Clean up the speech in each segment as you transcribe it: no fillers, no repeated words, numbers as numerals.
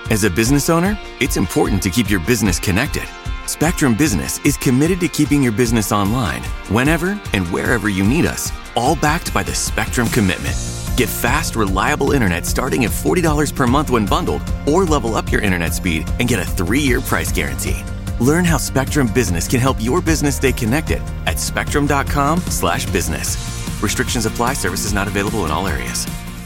As a business owner, it's important to keep your business connected. Spectrum Business is committed to keeping your business online whenever and wherever you need us, all backed by the Spectrum Commitment. Get fast, reliable internet starting at $40 per month when bundled, or level up your internet speed and get a 3-year price guarantee. Learn how Spectrum Business can help your business stay connected at spectrum.com/business. Restrictions apply. Services not available in all areas.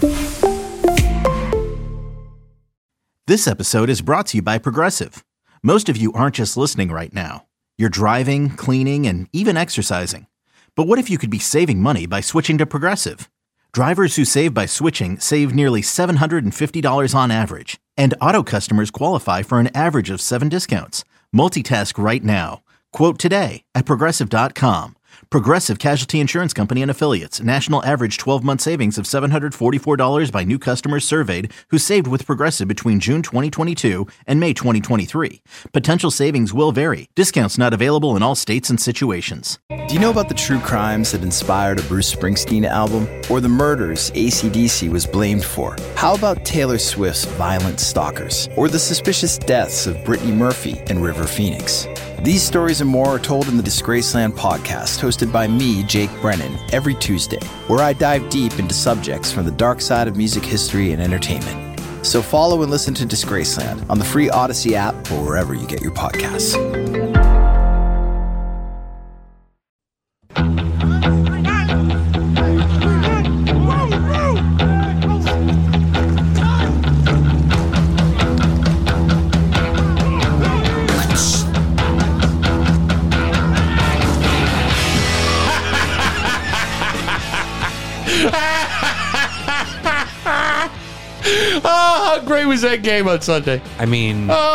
This episode is brought to you by Progressive. Most of you aren't just listening right now. You're driving, cleaning, and even exercising. But what if you could be saving money by switching to Progressive? Drivers who save by switching save nearly $750 on average. And auto customers qualify for an average of 7 discounts. Multitask right now. Quote today at Progressive.com. Progressive Casualty Insurance Company and Affiliates. National average 12-month savings of $744 by new customers surveyed who saved with Progressive between June 2022 and May 2023. Potential savings will vary. Discounts not available in all states and situations. Do you know about the true crimes that inspired a Bruce Springsteen album? Or the murders AC/DC was blamed for? How about Taylor Swift's Violent Stalkers? Or the suspicious deaths of Brittany Murphy and River Phoenix? These stories and more are told in the Disgraceland podcast, hosted by me, Jake Brennan, every Tuesday, where I dive deep into subjects from the dark side of music history and entertainment. So follow and listen to Disgraceland on the free Odyssey app or wherever you get your podcasts. Oh, how great was that game on Sunday? I mean, it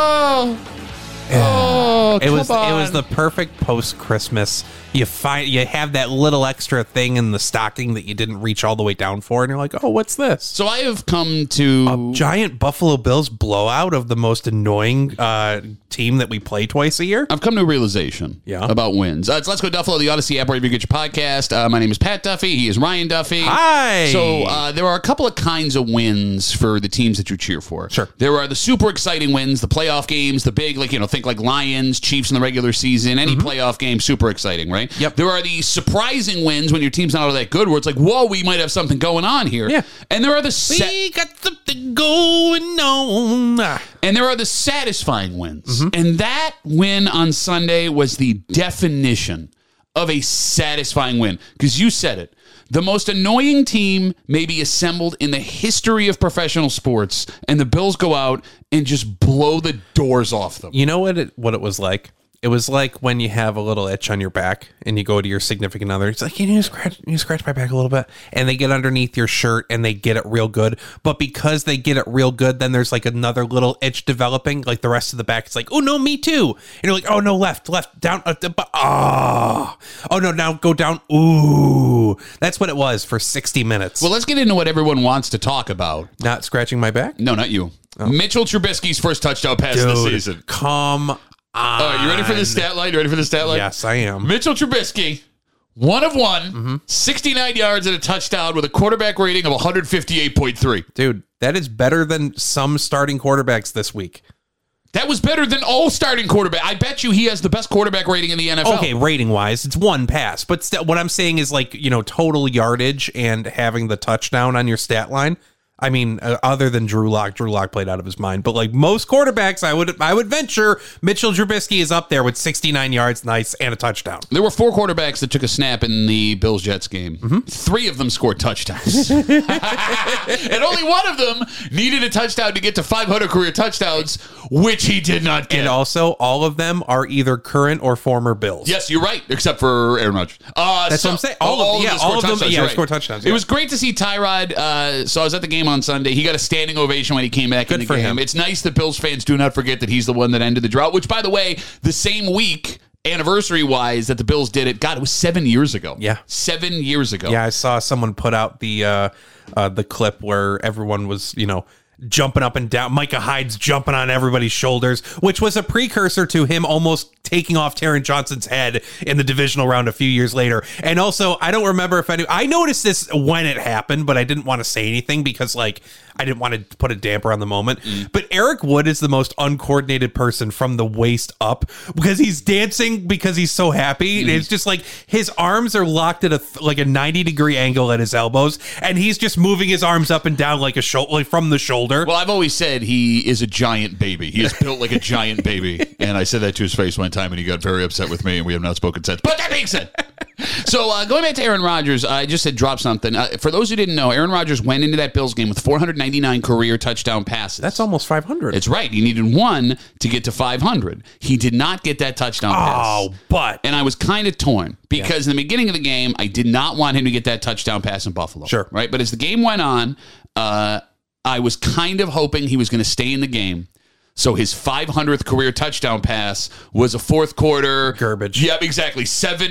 was the perfect post-Christmas. You have that little extra thing in the stocking that you didn't reach all the way down for, and you're like, oh, what's this? So I have come to A giant Buffalo Bills blowout of the most annoying team that we play twice a year. I've come to a realization about wins. It's Let's Go Duffalo, the Odyssey app wherever you get your podcast. My name is Pat Duffy. He is Ryan Duffy. Hi. So there are a couple of kinds of wins for the teams that you cheer for. Sure. There are the super exciting wins, the playoff games, the big, think like Lions, Chiefs in the regular season, any playoff game, super exciting, right? Yep. There are the surprising wins when your team's not all that good, where it's like, whoa, we might have something going on here. Yeah. And there are the we got something going on. And there are the satisfying wins. And that win on Sunday was the definition of a satisfying win. Because you said it. The most annoying team maybe assembled in the history of professional sports, and the Bills go out and just blow the doors off them. You know what it was like? It was like when you have a little itch on your back and you go to your significant other. It's like, can you scratch my back a little bit? And they get underneath your shirt and they get it real good. But because they get it real good, then there's like another little itch developing. Like the rest of the back, it's like, oh no, me too. And you're like, oh no, left, down. Oh no, now go down. Ooh, that's what it was for 60 minutes. Well, let's get into what everyone wants to talk about. Not scratching my back? No, not you. Oh. Mitchell Trubisky's first touchdown pass of the season. Come on. All right, you ready for the stat line? Yes, I am. Mitchell Trubisky, 1 of 1, 69 yards and a touchdown with a quarterback rating of 158.3. Dude, that is better than some starting quarterbacks this week. That was better than all starting quarterback. I bet you he has the best quarterback rating in the NFL. Okay, rating-wise, it's one pass. But what I'm saying is total yardage and having the touchdown on your stat line. I mean, other than Drew Lock played out of his mind. But like most quarterbacks, I would venture Mitchell Trubisky is up there with 69 yards, nice, and a touchdown. There were 4 quarterbacks that took a snap in the Bills-Jets game. 3 of them scored touchdowns. And only one of them needed a touchdown to get to 500 career touchdowns, which he did not get. And also, all of them are either current or former Bills. Yes, you're right, except for Aaron Rodgers. That's what I'm saying. All of them scored touchdowns. It was great to see Tyrod. So I was at the game on Sunday. He got a standing ovation when he came back in the game. Him. It's nice that Bills fans do not forget that he's the one that ended the drought, which, by the way, the same week, anniversary-wise, that the Bills did it, God, it was 7 years ago. Yeah. 7 years ago. Yeah, I saw someone put out the clip where everyone was, jumping up and down. Micah Hyde's jumping on everybody's shoulders, which was a precursor to him almost taking off Taron Johnson's head in the divisional round a few years later. And also, I don't remember if I noticed this when it happened, but I didn't want to say anything because like I didn't want to put a damper on the moment. But Eric Wood is the most uncoordinated person from the waist up because he's dancing because he's so happy. It's just like his arms are locked at a 90-degree angle at his elbows, and he's just moving his arms up and down like from the shoulder. Well, I've always said he is a giant baby. He is built like a giant baby. And I said that to his face one time, and he got very upset with me, and we have not spoken since. But that being said, so going back to Aaron Rodgers, I just said drop something. For those who didn't know, Aaron Rodgers went into that Bills game with 499 career touchdown passes. That's almost 500. It's right. He needed one to get to 500. He did not get that touchdown pass. And I was kind of torn because in the beginning of the game, I did not want him to get that touchdown pass in Buffalo. Sure. Right. But as the game went on, I was kind of hoping he was going to stay in the game. So his 500th career touchdown pass was a fourth quarter garbage. Yep, exactly.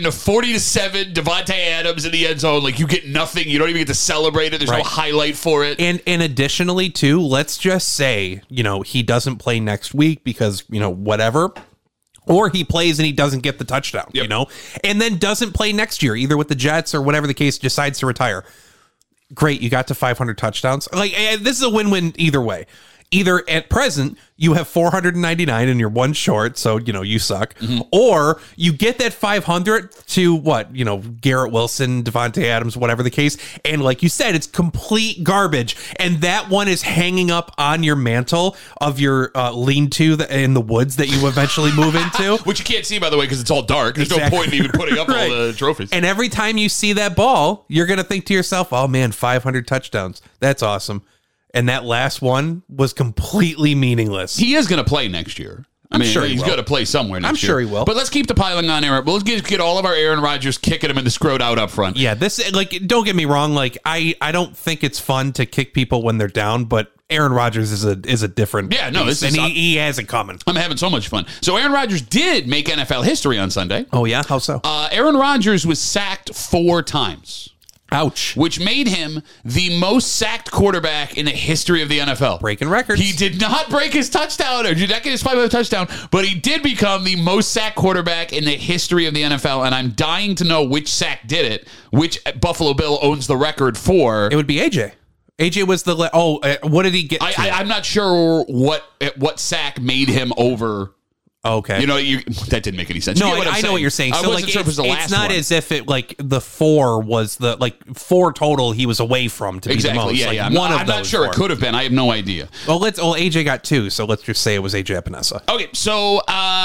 40-7, Devontae Adams in the end zone. Like, you get nothing. You don't even get to celebrate it. There's no highlight for it. And additionally, too, let's just say, he doesn't play next week because, whatever. Or he plays and he doesn't get the touchdown, and then doesn't play next year, either with the Jets or whatever the case, decides to retire. Great, you got to 500 touchdowns. Like, this is a win-win either way. Either at present, you have 499 and you're one short, so, you suck. Or you get that 500 to what, Garrett Wilson, Devontae Adams, whatever the case. And like you said, it's complete garbage. And that one is hanging up on your mantle of your lean-to in the woods that you eventually move into. Which you can't see, by the way, because it's all dark. There's no point in even putting up all the trophies. And every time you see that ball, you're going to think to yourself, oh man, 500 touchdowns. That's awesome. And that last one was completely meaningless. He is going to play next year. I mean, sure he's going to play somewhere next year. I'm sure he will. But let's keep the piling on Aaron. Let's get all of our Aaron Rodgers kicking him in the scrot out up front. Yeah, don't get me wrong. I don't think it's fun to kick people when they're down, but Aaron Rodgers is a different beast, and he has it coming. I'm having so much fun. So Aaron Rodgers did make NFL history on Sunday. Oh, yeah? How so? Aaron Rodgers was sacked 4 times. Ouch. Which made him the most sacked quarterback in the history of the NFL. Breaking records. He did not break his touchdown or did not get his 5-yard touchdown, but he did become the most sacked quarterback in the history of the NFL, and I'm dying to know which sack did it, which Buffalo Bill owns the record for. It would be AJ. AJ was the... what did he get to? I'm not sure what sack made him over... Okay. That didn't make any sense. No, I know what you're saying. So wasn't sure if it was the last it's not one. as if it the 4 was 4 total he was away from to be the most. Yeah. I'm not sure. 4. It could have been. I have no idea. Well, AJ got 2, so let's just say it was AJ Epinesa. Okay, so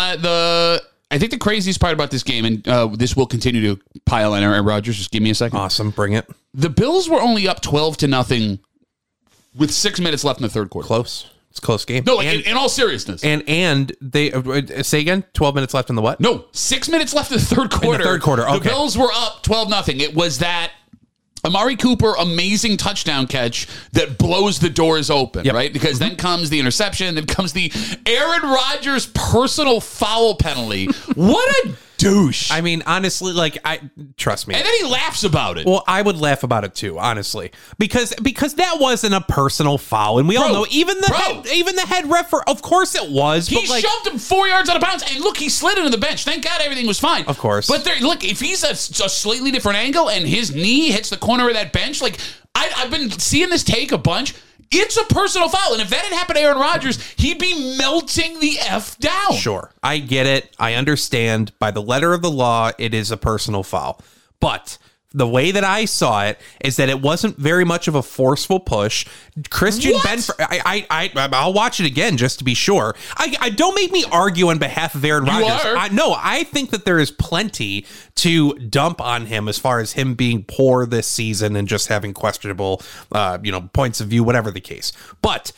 I think the craziest part about this game, and this will continue to pile on Aaron Rodgers. Just give me a second. Awesome, bring it. The Bills were only up 12-0 with 6 minutes left in the third quarter. Close. It's a close game. No, in all seriousness. And they say again, 12 minutes left in the what? No, 6 minutes left in the third quarter. In the third quarter, okay. The Bills were up 12-0. It was that Amari Cooper amazing touchdown catch that blows the doors open, right? Because then comes the interception, then comes the Aaron Rodgers personal foul penalty. What a douche. I mean, honestly, trust me. And then he laughs about it. Well, I would laugh about it too, honestly, because that wasn't a personal foul, and we all know even the head ref. Of course, it was. He shoved him 4 yards out of bounds, and look, he slid into the bench. Thank God, everything was fine. Of course, but look, if he's a slightly different angle and his knee hits the corner of that bench, I've been seeing this take a bunch. It's a personal foul. And if that had happened to Aaron Rodgers, he'd be melting the F down. Sure. I get it. I understand. By the letter of the law, it is a personal foul. But the way that I saw it is that it wasn't very much of a forceful push. Christian Benford, I'll watch it again just to be sure. I don't make me argue on behalf of Aaron Rodgers. No, I think that there is plenty to dump on him as far as him being poor this season and just having questionable, points of view, whatever the case. But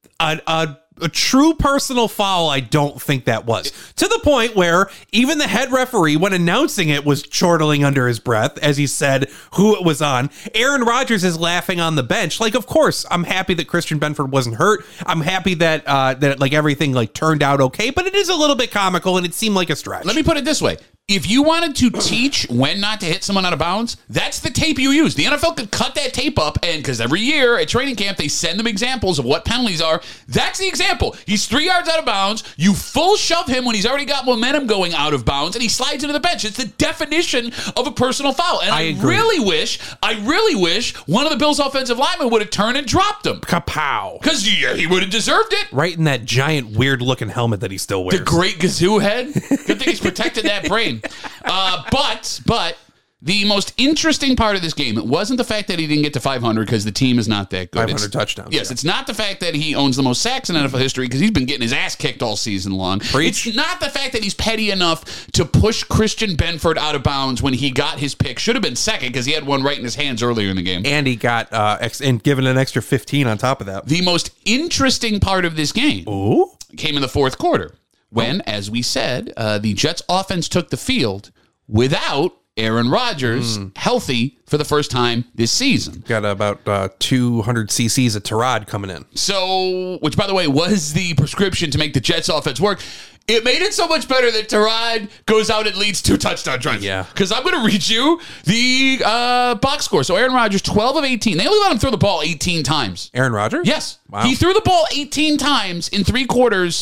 a true personal foul, I don't think that was. To the point where even the head referee, when announcing it, was chortling under his breath as he said who it was on. Aaron Rodgers is laughing on the bench. Of course, I'm happy that Christian Benford wasn't hurt. I'm happy that everything turned out okay, but it is a little bit comical and it seemed like a stretch. Let me put it this way. If you wanted to teach when not to hit someone out of bounds, that's the tape you use. The NFL could cut that tape up, and because every year at training camp, they send them examples of what penalties are. That's the example. He's 3 yards out of bounds. You full shove him when he's already got momentum going out of bounds, and he slides into the bench. It's the definition of a personal foul. And I really wish one of the Bills' offensive linemen would have turned and dropped him. Kapow. Because he would have deserved it. Right in that giant, weird-looking helmet that he still wears. The great Gazoo head. Good thing he's protected that brain. But the most interesting part of this game, it wasn't the fact that he didn't get to 500 because the team is not that good. 500 touchdowns. Yes, It's not the fact that he owns the most sacks in NFL history because he's been getting his ass kicked all season long. Preach. It's not the fact that he's petty enough to push Christian Benford out of bounds when he got his pick. Should have been second because he had one right in his hands earlier in the game. And he got and given an extra 15 on top of that. The most interesting part of this game came in the fourth quarter when, as we said, the Jets offense took the field without Aaron Rodgers healthy for the first time this season. Got about 200 cc's of Tyrod coming in. So, which by the way was the prescription to make the Jets offense work. It made it so much better that Tyrod goes out and leads 2 touchdown drives. Yeah. Because I'm going to read you the box score. So Aaron Rodgers, 12 of 18. They only let him throw the ball 18 times. Aaron Rodgers? Yes. Wow. He threw the ball 18 times in 3 quarters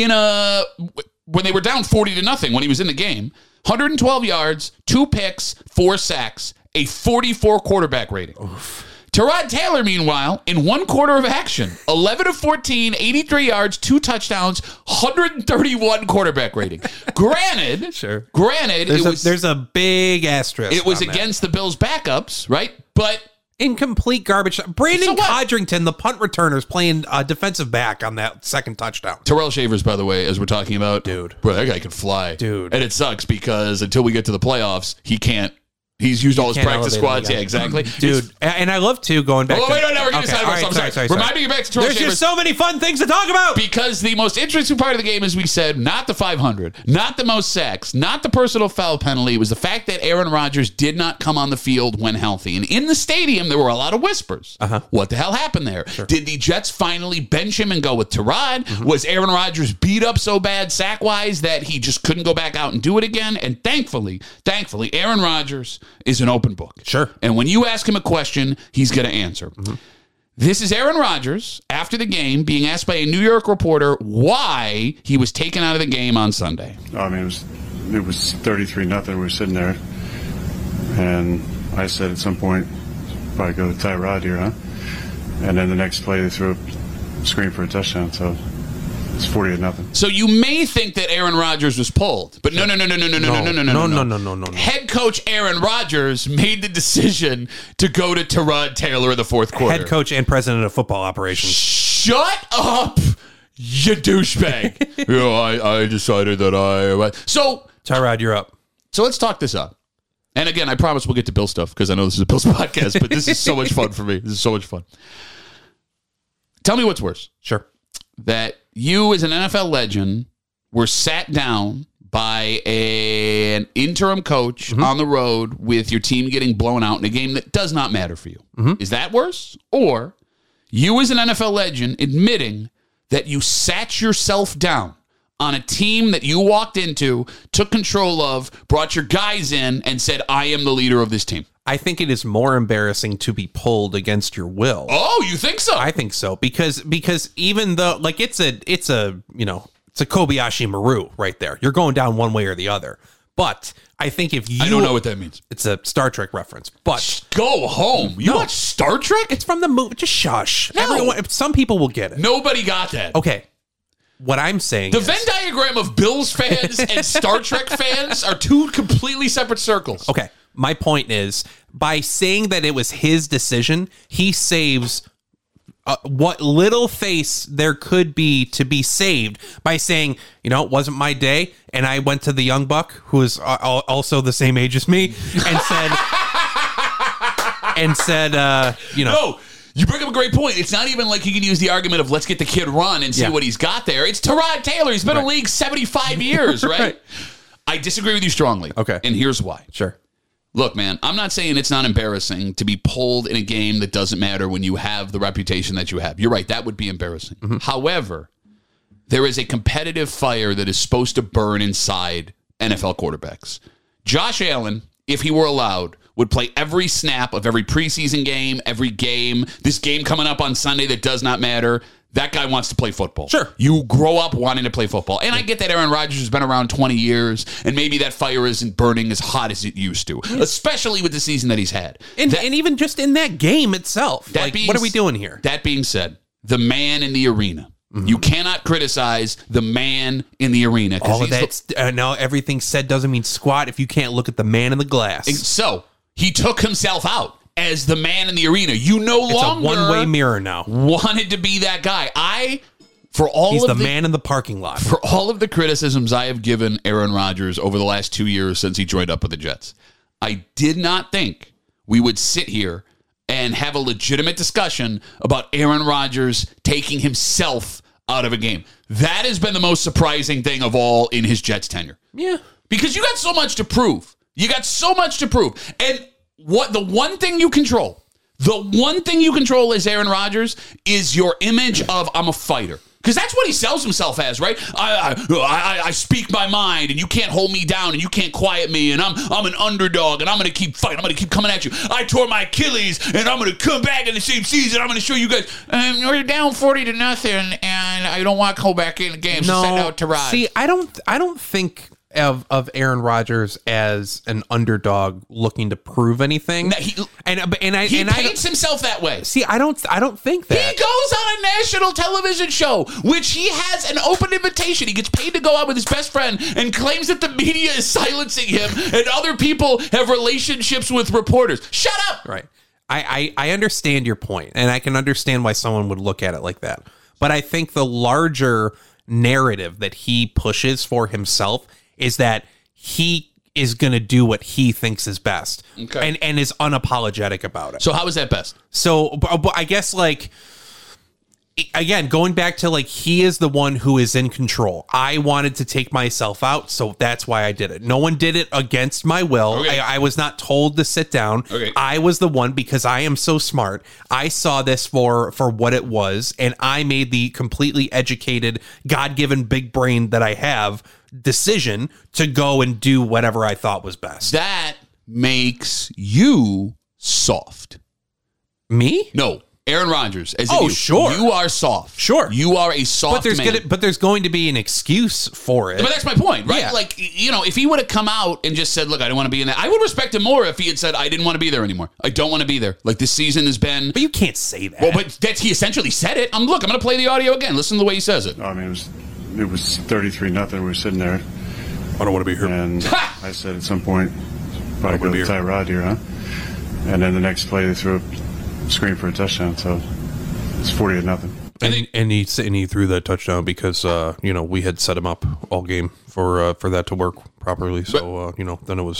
when they were down 40-0 when he was in the game. 112 yards, 2 picks, 4 sacks, a 44 quarterback rating. Oof. Tyrod Taylor, meanwhile, in 1 quarter of action, 11 of 14, 83 yards, 2 touchdowns, 131 quarterback rating. Granted, there's a big asterisk. It was against the Bills' backups, right? But incomplete garbage. Brandon Codrington, the punt returner, is playing defensive back on that second touchdown. Terrell Shavers, by the way, as we're talking about, dude, bro, that guy can fly, dude, and it sucks because until we get to the playoffs, he can't. He's used all his practice squads. Yeah, exactly. Dude, and I love to going back. Oh, wait, no, we're getting sorry. Remind me to get back to Terrell Shavers. There's just so many fun things to talk about. Because the most interesting part of the game, as we said, not the 500, not the most sacks, not the personal foul penalty. It was the fact that Aaron Rodgers did not come on the field when healthy. And in the stadium, there were a lot of whispers. What the hell happened there? Sure. Did the Jets finally bench him and go with Tyrod? Was Aaron Rodgers beat up so bad sack-wise that he just couldn't go back out and do it again? And thankfully, Aaron Rodgers is an open book. Sure. And when you ask him a question, he's going to answer. This is Aaron Rodgers after the game being asked by a New York reporter why he was taken out of the game on Sunday. I mean, it was 33-0. We were sitting there, and I said at some point, probably go with Tyrod here, huh? And then the next play, they threw a screen for a touchdown, so it's 40-0. So you may think that Aaron Rodgers was pulled, but no. Head coach Aaron Rodgers made the decision to go to Tyrod Taylor in the fourth quarter. Head coach and president of football operations. Shut up, you douchebag. I decided that So Tyrod, you're up. So let's talk this up. And again, I promise we'll get to Bill stuff because I know this is a Bills podcast, but this is so much fun for me. This is so much fun. Tell me what's worse. Sure. That you, as an NFL legend, were sat down by an interim coach on the road with your team getting blown out in a game that does not matter for you. Is that worse? Or you, as an NFL legend, admitting that you sat yourself down on a team that you walked into, took control of, brought your guys in, and said, I am the leader of this team? I think it is more embarrassing to be pulled against your will. Oh, you think so? I think so because even though like it's a Kobayashi Maru right there. You're going down one way or the other. But I think if you I don't know what that means. It's a Star Trek reference. But go home. You watch Star Trek? It's from the movie. Just shush. No. Some people will get it. Nobody got that. Okay. What I'm saying is... The Venn diagram of Bills fans and Star Trek fans are 2 completely separate circles. Okay. My point is, by saying that it was his decision, he saves what little face there could be to be saved by saying, it wasn't my day. And I went to the young buck, who is also the same age as me, and said, No. You bring up a great point. It's not even like you can use the argument of let's get the kid run and see what he's got there. It's Tyrod Taylor. He's been in the league 75 years, right? I disagree with you strongly. Okay. And here's why. Sure. Look, man, I'm not saying it's not embarrassing to be pulled in a game that doesn't matter when you have the reputation that you have. You're right. That would be embarrassing. However, there is a competitive fire that is supposed to burn inside NFL quarterbacks. Josh Allen, if he were allowed, would play every snap of every preseason game, every game. This game coming up on Sunday that does not matter. That guy wants to play football. Sure. You grow up wanting to play football. And I get that Aaron Rodgers has been around 20 years, and maybe that fire isn't burning as hot as it used to, especially with the season that he's had. And even just in that game itself. What are we doing here? That being said, the man in the arena. You cannot criticize the man in the arena. All of that. Now everything said doesn't mean squat if you can't look at the man in the glass. So he took himself out as the man in the arena. You no longer It's a one-way mirror now. Wanted to be that guy. He's the man in the parking lot. For all of the criticisms I have given Aaron Rodgers over the last 2 years since he joined up with the Jets, I did not think we would sit here and have a legitimate discussion about Aaron Rodgers taking himself out of a game. That has been the most surprising thing of all in his Jets tenure. Yeah. Because you got so much to prove. And the one thing you control as Aaron Rodgers is your image of I'm a fighter. Because that's what he sells himself as, right? I speak my mind, and you can't hold me down, and you can't quiet me, and I'm an underdog, and I'm going to keep fighting. I'm going to keep coming at you. I tore my Achilles, and I'm going to come back in the same season. I'm going to show you guys. We're down 40-0, and I don't want to go back in the game. So send out to Rod. See, I don't think of Aaron Rodgers as an underdog looking to prove anything. He paints himself that way. See, I don't think that. He goes on a national television show, which he has an open invitation. He gets paid to go out with his best friend and claims that the media is silencing him and other people have relationships with reporters. Shut up. Right. I understand your point, and I can understand why someone would look at it like that. But I think the larger narrative that he pushes for himself is that he is going to do what he thinks is best, and is unapologetic about it. So how is that best? So I guess, like, again, going back to, like, he is the one who is in control. I wanted to take myself out, so that's why I did it. No one did it against my will. Okay. I was not told to sit down. Okay. I was the one, because I am so smart. I saw this for what it was, and I made the completely educated, God-given big brain that I have decision to go and do whatever I thought was best. That makes you soft. Me? No. Aaron Rodgers. Sure. You are soft. Sure. You are a soft man. But there's going to be an excuse for it. But that's my point, right? Yeah. Like, if he would have come out and just said, look, I don't want to be in that, I would respect him more if he had said, I didn't want to be there anymore. I don't want to be there. Like, this season has been... But you can't say that. Well, but he essentially said it. I'm going to play the audio again. Listen to the way he says it. I mean, it was 33-0. We were sitting there. I don't want to be here. And I said at some point, probably go to Tyrod here, huh? And then the next play, they threw a screen for a touchdown. So it's 40-0. And he threw that touchdown because we had set him up all game for that to work properly. So then it was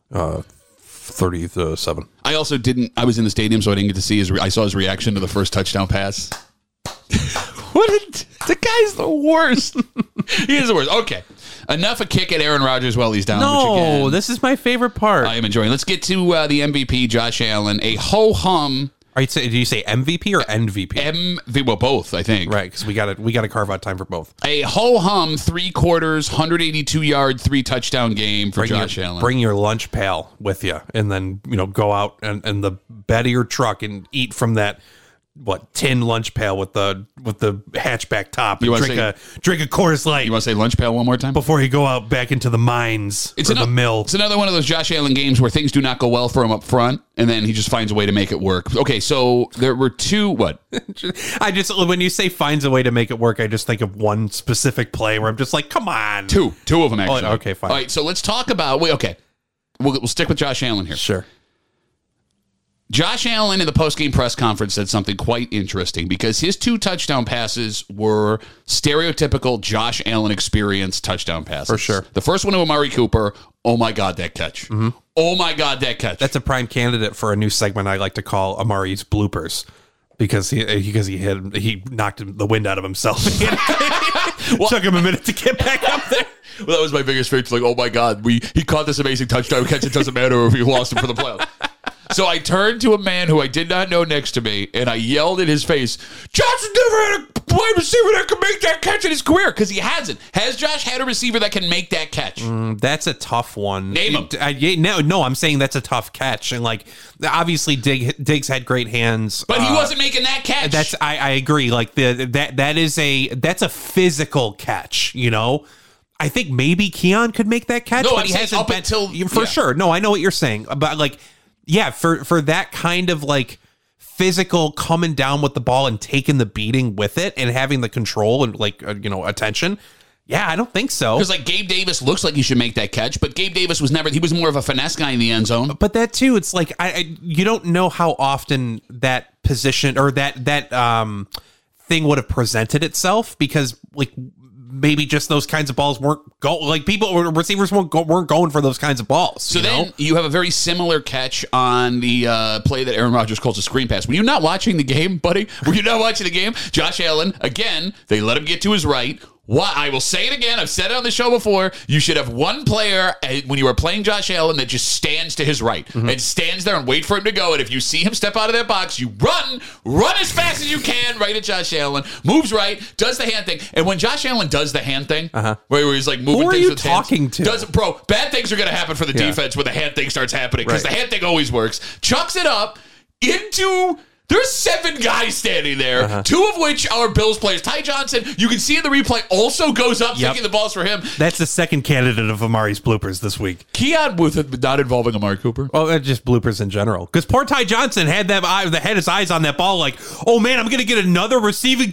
30-7. I also didn't. I was in the stadium, so I didn't get to see I saw his reaction to the first touchdown pass. The guy's the worst. He is the worst. Okay. Enough a kick at Aaron Rodgers while he's down. No, this is my favorite part. I am enjoying. Let's get to the MVP, Josh Allen. A ho-hum. Did you say MVP or NVP? Well, both, I think. Right, because we got to carve out time for both. A ho-hum 3/4, 182-yard, 3-touchdown game for Josh Allen. Bring your lunch pail with you, and then go out and the bed of your truck and eat from that tin lunch pail with the hatchback top, and drink a Coors Light. You want to say lunch pail one more time before you go out back into the mines or the mill? It's another one of those Josh Allen games where things do not go well for him up front, and then he just finds a way to make it work. Okay, so there were two. What? When you say finds a way to make it work, I just think of one specific play where I'm just like, come on. Two of them actually. Oh, okay, fine. All right, so let's talk about. We'll stick with Josh Allen here. Sure. Josh Allen in the postgame press conference said something quite interesting because his 2 touchdown passes were stereotypical Josh Allen experience touchdown passes. For sure. The first one to Amari Cooper, oh my God, that catch. Mm-hmm. Oh my God, that catch. That's a prime candidate for a new segment I like to call Amari's bloopers. Because he knocked the wind out of himself. Took him a minute to get back up there. Well, that was my biggest face. Like, oh my God, he caught this amazing touchdown catch. It doesn't matter if he lost him for the playoffs. So I turned to a man who I did not know next to me, and I yelled in his face, Johnson never had a wide receiver that can make that catch in his career? Because he hasn't. Has Josh had a receiver that can make that catch? That's a tough one. Name him. No, I'm saying that's a tough catch. And like, obviously Diggs had great hands. But he wasn't making that catch. I agree. Like that's a physical catch, you know? I think maybe Keon could make that catch, but he hasn't been for sure. No, I know what you're saying. But like, yeah, for that kind of like physical coming down with the ball and taking the beating with it and having the control and like, attention. Yeah, I don't think so. Because like Gabe Davis looks like he should make that catch, but Gabe Davis was more of a finesse guy in the end zone. But that too, it's like you don't know how often that position or that thing would have presented itself, because like maybe just those kinds of balls weren't receivers weren't going for those kinds of balls. So then you have a very similar catch on the play that Aaron Rodgers calls a screen pass. Were you not watching the game, buddy? Were you not watching the game? Josh Allen, again, they let him get to his right. What I will say it again, I've said it on the show before, you should have one player when you are playing Josh Allen that just stands to his right and stands there and wait for him to go. And if you see him step out of that box, you run as fast as you can right at Josh Allen, moves right, does the hand thing. And when Josh Allen does the hand thing, where he's like moving things with hands, bad things are going to happen for the defense when the hand thing starts happening, because the hand thing always works. Chucks it up into... There's 7 guys standing there, 2 of which are Bills players. Ty Johnson, you can see in the replay, also goes up thinking the ball's for him. That's the second candidate of Amari's bloopers this week. Keon with it, not involving Amari Cooper. Well, just bloopers in general. Because poor Ty Johnson had his eyes on that ball like, oh man, I'm going to get another receiving...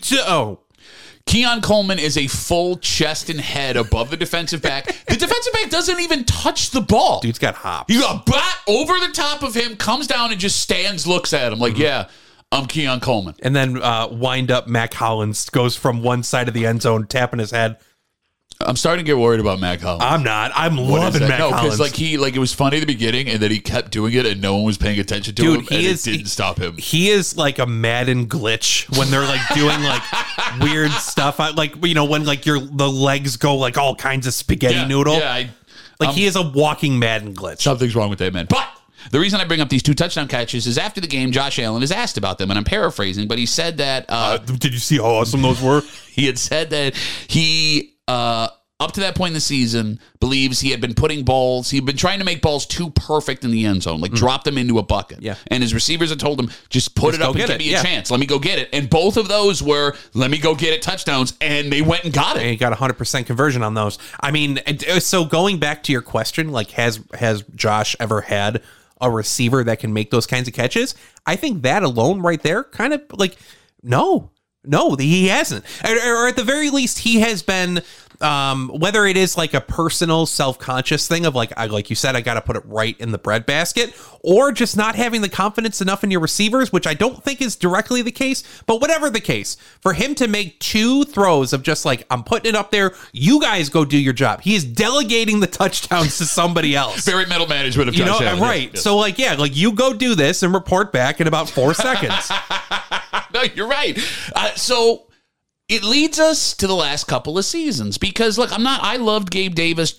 Keon Coleman is a full chest and head above the defensive back. The defensive back doesn't even touch the ball. Dude's got hops. You got bat over the top of him, comes down and just stands, looks at him like, yeah, I'm Keon Coleman. And then wind up Mac Hollins goes from one side of the end zone, tapping his head. I'm starting to get worried about Mac Hollins. I'm not. I'm loving Mac Hollins. No, because it was funny at the beginning, and then he kept doing it, and no one was paying attention to him, and it didn't stop him. He is like a Madden glitch when they're like doing like weird stuff. When like the legs go like all kinds of spaghetti noodle. Yeah, he is a walking Madden glitch. Something's wrong with that man. But the reason I bring up these 2 touchdown catches is after the game, Josh Allen is asked about them, and I'm paraphrasing, but he said that... did you see how awesome those were? He had said that he... up to that point in the season, believes he had been he'd been trying to make balls too perfect in the end zone, like drop them into a bucket. Yeah. And his receivers had told him, just put it up and give me a chance. Let me go get it. And both of those were, let me go get it touchdowns, and they went and got it. And he got 100% conversion on those. I mean, so going back to your question, like has Josh ever had a receiver that can make those kinds of catches? I think that alone right there kind of like, no, he hasn't. Or at the very least, he has been, whether it is like a personal self-conscious thing of like you said, I got to put it right in the breadbasket, or just not having the confidence enough in your receivers, which I don't think is directly the case, but whatever the case, for him to make 2 throws of just like, I'm putting it up there, you guys go do your job. He is delegating the touchdowns to somebody else. Very middle management of Josh Allen. Right. Yeah. So like you go do this and report back in about 4 seconds. No, you're right. So it leads us to the last couple of seasons, because look, I loved Gabe Davis.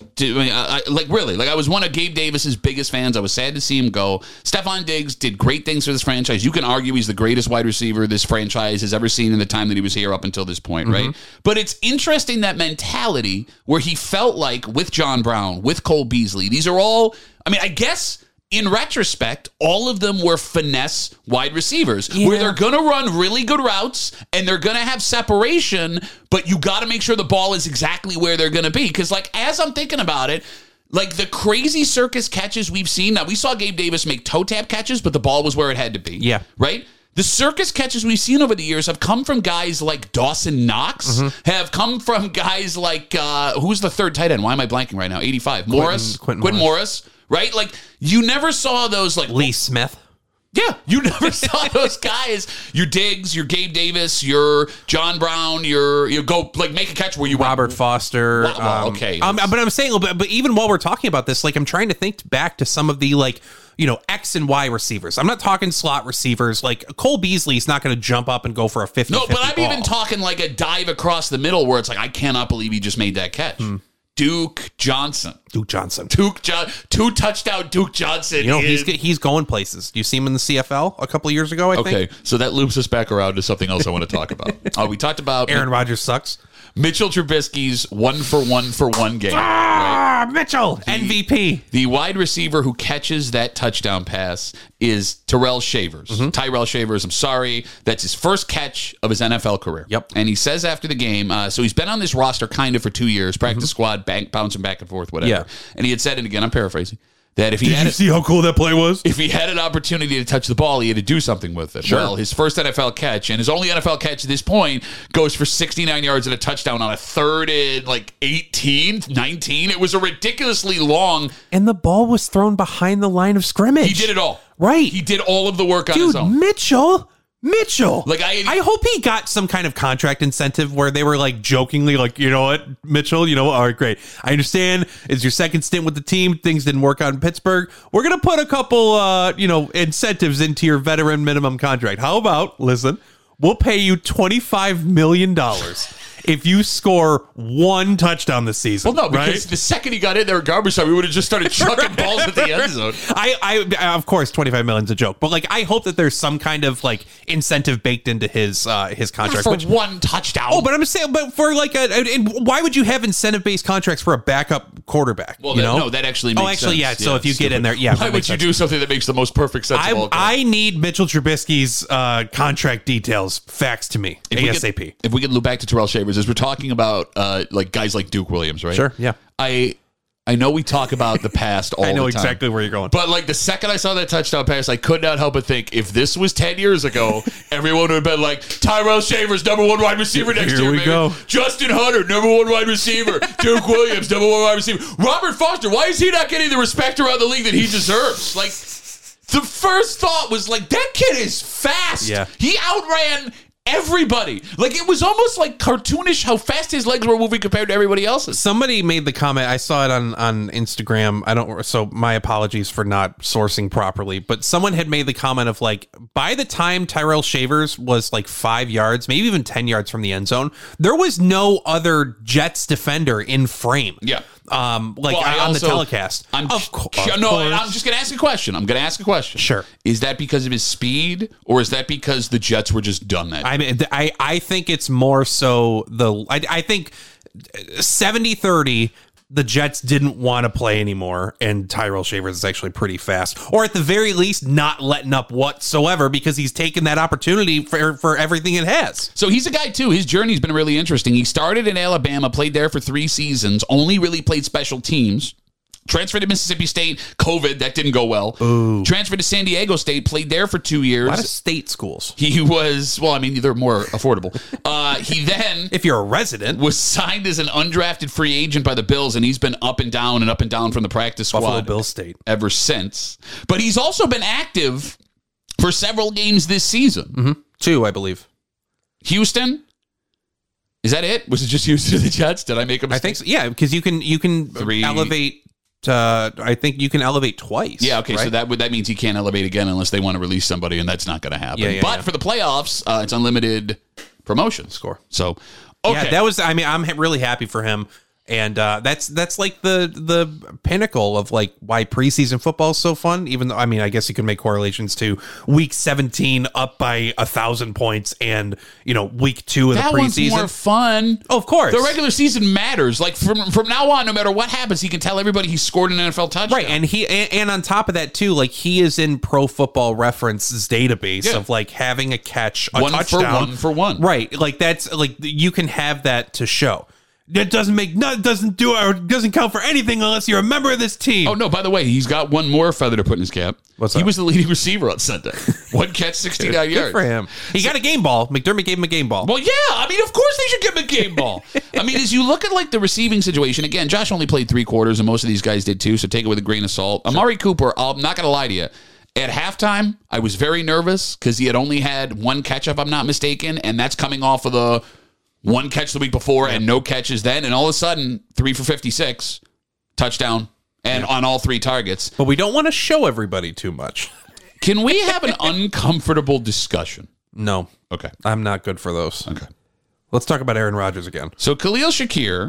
I was one of Gabe Davis's biggest fans. I was sad to see him go. Stephon Diggs did great things for this franchise. You can argue he's the greatest wide receiver this franchise has ever seen in the time that he was here up until this point, right? But it's interesting, that mentality where he felt like with John Brown, with Cole Beasley, these are all, I guess, in retrospect, all of them were finesse wide receivers where they're going to run really good routes and they're going to have separation, but you got to make sure the ball is exactly where they're going to be. Because as I'm thinking about it, like the crazy circus catches we've seen. Now, we saw Gabe Davis make toe tap catches, but the ball was where it had to be. Yeah. Right? The circus catches we've seen over the years have come from guys like Dawson Knox, have come from guys like, who's the third tight end? Why am I blanking right now? 85. Quentin Morris. Right? Like, you never saw those, like... Lee Smith. Yeah, you never saw those guys. Your Diggs, your Gabe Davis, your John Brown, your go, like, make a catch where you... Robert Foster. Okay. But I'm saying, but even while we're talking about this, like, I'm trying to think back to some of the, like, X and Y receivers. I'm not talking slot receivers. Like, Cole Beasley's not going to jump up and go for a 50-50 No, but I'm ball. even talking, like, a dive across the middle where it's like, I cannot believe he just made that catch. Duke Johnson. Two touchdown Duke Johnson. You know, he's going places. You see him in the CFL a couple of years ago, I think. Okay, so that loops us back around to something else I want to talk about. We talked about Aaron Rodgers sucks. Mitchell Trubisky's 1-for-1 game. Right? Mitchell, MVP. The wide receiver who catches that touchdown pass is Tyrell Shavers. Tyrell Shavers, I'm sorry. That's his first catch of his NFL career. Yep. And he says after the game, so he's been on this roster kind of for 2 years, practice squad, bouncing back and forth, whatever. Yeah. And he had said, and again, I'm paraphrasing, that if he had see how cool that play was? if he had an opportunity to touch the ball, he had to do something with it. Sure. Well, his first NFL catch, and his only NFL catch at this point, goes for 69 yards and a touchdown on a 3rd and 18, 19. It was a ridiculously long. And the ball was thrown behind the line of scrimmage. He did it all. Right. He did all of the work on his own. Mitchell. I hope he got some kind of contract incentive where they were jokingly you know what, Mitchell, all right, great. I understand it's your second stint with the team. Things didn't work out in Pittsburgh. We're going to put a couple, incentives into your veteran minimum contract. How about, listen, we'll pay you $25 million if you score 1 touchdown this season. Well, no, because the second he got in there at garbage time, we would have just started chucking balls at the end zone. I of course, $25 million is a joke, but I hope that there's some kind of incentive baked into his contract for 1 touchdown. Oh, but I'm saying, but for and why would you have incentive based contracts for a backup quarterback? Well, no, that actually makes sense. Yeah. So if you get in there, why would you do something that makes the most perfect sense of all time? I need Mitchell Trubisky's contract details faxed to me ASAP. If we can loop back to Tyrell Shavers, as we're talking about guys like Duke Williams, right? Sure, yeah. I know we talk about the past all the time. I know exactly where you're going. But the second I saw that touchdown pass, I could not help but think, if this was 10 years ago, everyone would have been like, Tyrell Shavers, #1 wide receiver next year, Here we baby. go. Justin Hunter, #1 wide receiver. Duke Williams, #1 wide receiver. Robert Foster, why is he not getting the respect around the league that he deserves? The first thought was that kid is fast. Yeah. He outran everybody. It was almost cartoonish how fast his legs were moving compared to everybody else's. Somebody made the comment. I saw it on Instagram. So my apologies for not sourcing properly, but someone had made the comment of by the time Tyrell Shavers was 5 yards, maybe even 10 yards from the end zone, there was no other Jets defender in frame. Yeah. On the telecast. Of course. No, I'm just going to ask a question. Sure. Is that because of his speed, or is that because the Jets were just done that? I think it's more so I think 70-30, the Jets didn't want to play anymore, and Tyrell Shavers is actually pretty fast, or at the very least not letting up whatsoever, because he's taken that opportunity for everything it has. So he's a guy too. His journey's been really interesting. He started in Alabama, played there for 3 seasons, only really played special teams. Transferred to Mississippi State, COVID, that didn't go well. Ooh. Transferred to San Diego State, played there for 2 years. A lot of state schools. He was, they're more affordable. He then, if you're a resident, was signed as an undrafted free agent by the Bills, and he's been up and down from the practice squad. Buffalo Bills State. Ever since. But he's also been active for several games this season. Mm-hmm. 2, I believe. Houston? Is that it? Was it just Houston to the Jets? Did I make a mistake? I think so. Yeah, because you can 3. elevate. I think you can elevate twice. Yeah, okay, right? so that means he can't elevate again unless they want to release somebody, and that's not going to happen. But for the playoffs, it's unlimited promotion score. So, okay. Yeah, that was. I'm really happy for him. And that's the pinnacle of why preseason football is so fun. Even though, I guess you can make correlations to week 17 up by 1,000 points and week 2 of the preseason. That one's more fun. Oh, of course, the regular season matters. From now on, no matter what happens, he can tell everybody he scored an NFL touchdown. Right, and on top of that too, he is in Pro Football Reference's database of having a catch, a touchdown, 1 for 1. Right, that's you can have that to show. That doesn't count for anything unless you're a member of this team. Oh, no, by the way, he's got one more feather to put in his cap. What's he that? was the leading receiver on Sunday. 1 catch, 69 yards. Good for him. He got a game ball. McDermott gave him a game ball. Well, yeah. Of course they should give him a game ball. As you look at the receiving situation, again, Josh only played 3 quarters, and most of these guys did too, so take it with a grain of salt. Sure. Amari Cooper, I'm not going to lie to you. At halftime, I was very nervous because he had only had 1 catch, if I'm not mistaken, and that's coming off of the 1 catch the week before and no catches then, and all of a sudden 3 for 56, touchdown, and on all 3 targets. But we don't want to show everybody too much. Can we have an uncomfortable discussion? No. Okay. I'm not good for those. Okay. Let's talk about Aaron Rodgers again. So Khalil Shakir,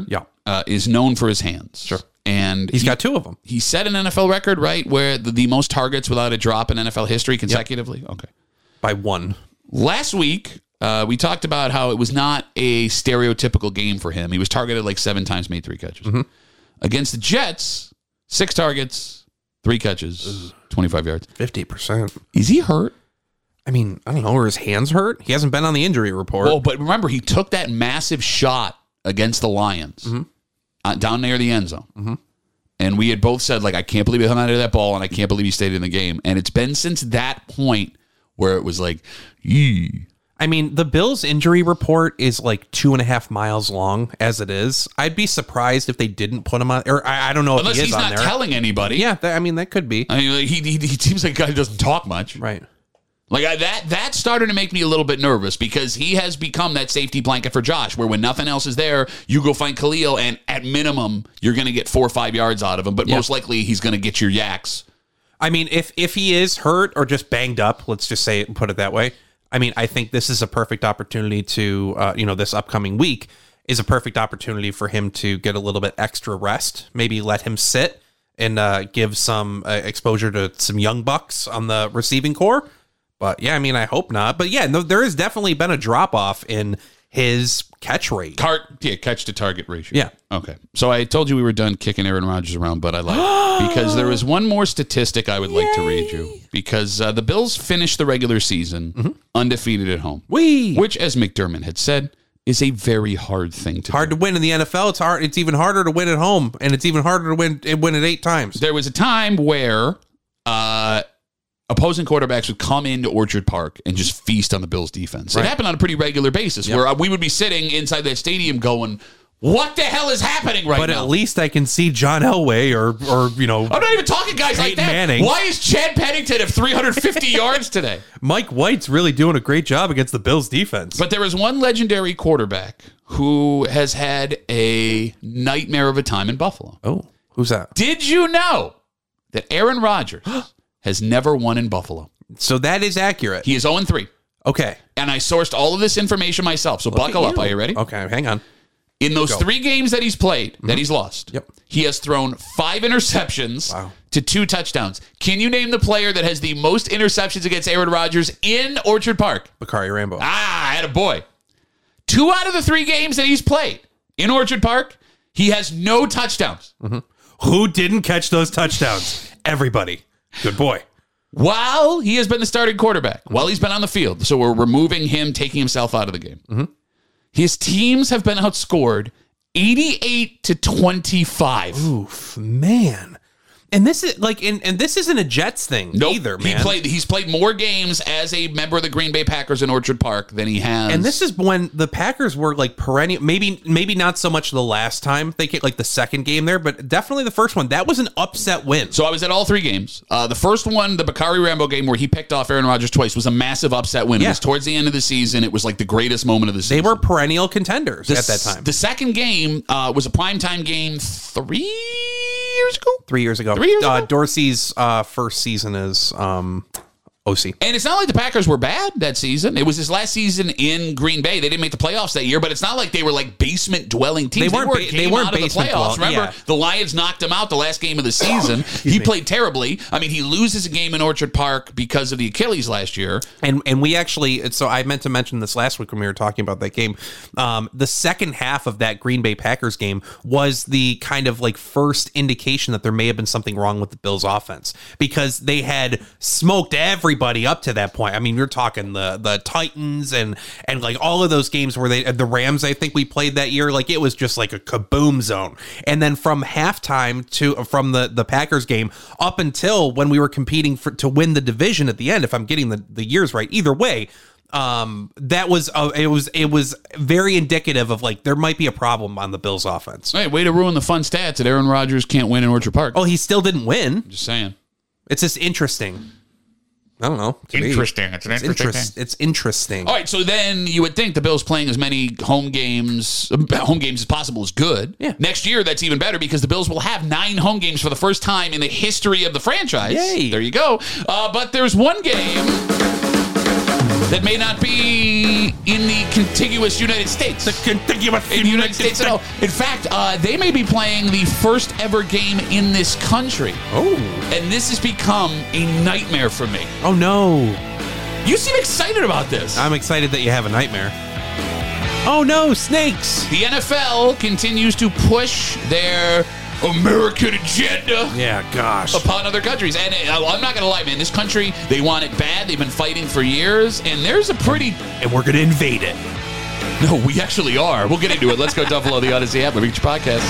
is known for his hands. Sure. And He's got 2 of them. He set an NFL record, right, where the most targets without a drop in NFL history consecutively. Yep. Okay. By 1. Last week, we talked about how it was not a stereotypical game for him. He was targeted like 7 times, made 3 catches. Mm-hmm. Against the Jets, 6 targets, 3 catches, 25 yards. 50%. Is he hurt? I mean, I don't know. Are his hands hurt? He hasn't been on the injury report. Well, but remember, he took that massive shot against the Lions down near the end zone. Mm-hmm. And we had both said, like, I can't believe he hung onto that ball, and I can't believe he stayed in the game. And it's been since that point where it was like, yee. I mean, the Bills' injury report is like 2.5 miles long as it is. I'd be surprised if they didn't put him on, or I don't know unless if he is on there. Unless he's not telling anybody. Yeah, that could be. I mean, he seems like a guy who doesn't talk much. Right. Like that started to make me a little bit nervous because he has become that safety blanket for Josh, where when nothing else is there, you go find Khalil, and at minimum, you're going to get 4 or 5 yards out of him. But most likely, he's going to get your yaks. I mean, if he is hurt or just banged up, let's just say it and put it that way. I mean, I think this is a perfect opportunity to, this upcoming week is a perfect opportunity for him to get a little bit extra rest. Maybe let him sit and give some exposure to some young bucks on the receiving core. But yeah, I mean, I hope not. But yeah, no, there has definitely been a drop off in his catch rate. Catch to target ratio. Yeah. Okay. So I told you we were done kicking Aaron Rodgers around, but I lied because there was one more statistic I would like to read you because the Bills finished the regular season undefeated at home, which, as McDermott had said, is a very hard thing to hard do. to win in the NFL. It's hard. It's even harder to win at home, and it's even harder to win it 8 times. There was a time where opposing quarterbacks would come into Orchard Park and just feast on the Bills' defense. It happened on a pretty regular basis where we would be sitting inside that stadium going, what the hell is happening right now? But at least I can see John Elway or I'm not even talking guys like that. Manning. Why is Chad Pennington have 350 yards today? Mike White's really doing a great job against the Bills' defense. But there was one legendary quarterback who has had a nightmare of a time in Buffalo. Oh, who's that? Did you know that Aaron Rodgers has never won in Buffalo? So that is accurate. He is 0-3. Okay. And I sourced all of this information myself. So buckle up. Are you ready? Okay, hang on. In those 3 games that he's played, that he's lost, he has thrown 5 interceptions to 2 touchdowns. Can you name the player that has the most interceptions against Aaron Rodgers in Orchard Park? Bakari Rambo. I had a boy. 2 out of the 3 games that he's played in Orchard Park, he has no touchdowns. Mm-hmm. Who didn't catch those touchdowns? Everybody. Good boy. While he has been the starting quarterback, while he's been on the field, so we're removing him, taking himself out of the game. Mm-hmm. His teams have been outscored 88-25. Oof, man. And this is like, and this isn't a Jets thing either, man. He's played more games as a member of the Green Bay Packers in Orchard Park than he has. And this is when the Packers were like perennial. Maybe not so much the last time they get like the second game there, but definitely the first one. That was an upset win. So I was at all 3 games. The first one, the Bakari Rambo game where he picked off Aaron Rodgers twice, was a massive upset win. Yeah. It was towards the end of the season. It was like the greatest moment of the season. They were perennial contenders at that time. The second game was a primetime game 3 years ago. 3 years ago. 3 years ago? Dorsey's first season as OC. And it's not like the Packers were bad that season. It was his last season in Green Bay. They didn't make the playoffs that year, but it's not like they were like basement-dwelling teams. They weren't out of the playoffs. Remember, the Lions knocked him out the last game of the season. He played terribly. I mean, he loses a game in Orchard Park because of the Achilles last year. And we actually, so I meant to mention this last week when we were talking about that game. The second half of that Green Bay Packers game was the kind of like first indication that there may have been something wrong with the Bills' offense, because they had smoked everybody up to that point. I mean, you're talking the Titans and like all of those games where the Rams, I think we played that year, like it was just like a kaboom zone. And then from halftime from the Packers game up until when we were competing to win the division at the end, if I'm getting the years right, either way, that was it was very indicative of like there might be a problem on the Bills' offense. Hey, way to ruin the fun stats that Aaron Rodgers can't win in Orchard Park. Oh, he still didn't win. Just saying. It's just interesting. I don't know. Interesting. It's an interesting thing. It's interesting. All right, so then you would think the Bills playing as many home games as possible is good. Yeah. Next year, that's even better because the Bills will have 9 home games for the first time in the history of the franchise. Yay. There you go. But there's one game that may not be in the contiguous United States. The contiguous In the United States at all. In fact, they may be playing the first ever game in this country. Oh. And this has become a nightmare for me. Oh, no. You seem excited about this. I'm excited that you have a nightmare. Oh, no, snakes. The NFL continues to push their American agenda Yeah, gosh. upon other countries. And I'm not going to lie, man. This country, they want it bad. They've been fighting for years. And there's a pretty... And we're going to invade it. No, we actually are. We'll get into it. Let's go download the Odyssey app. Reach podcast.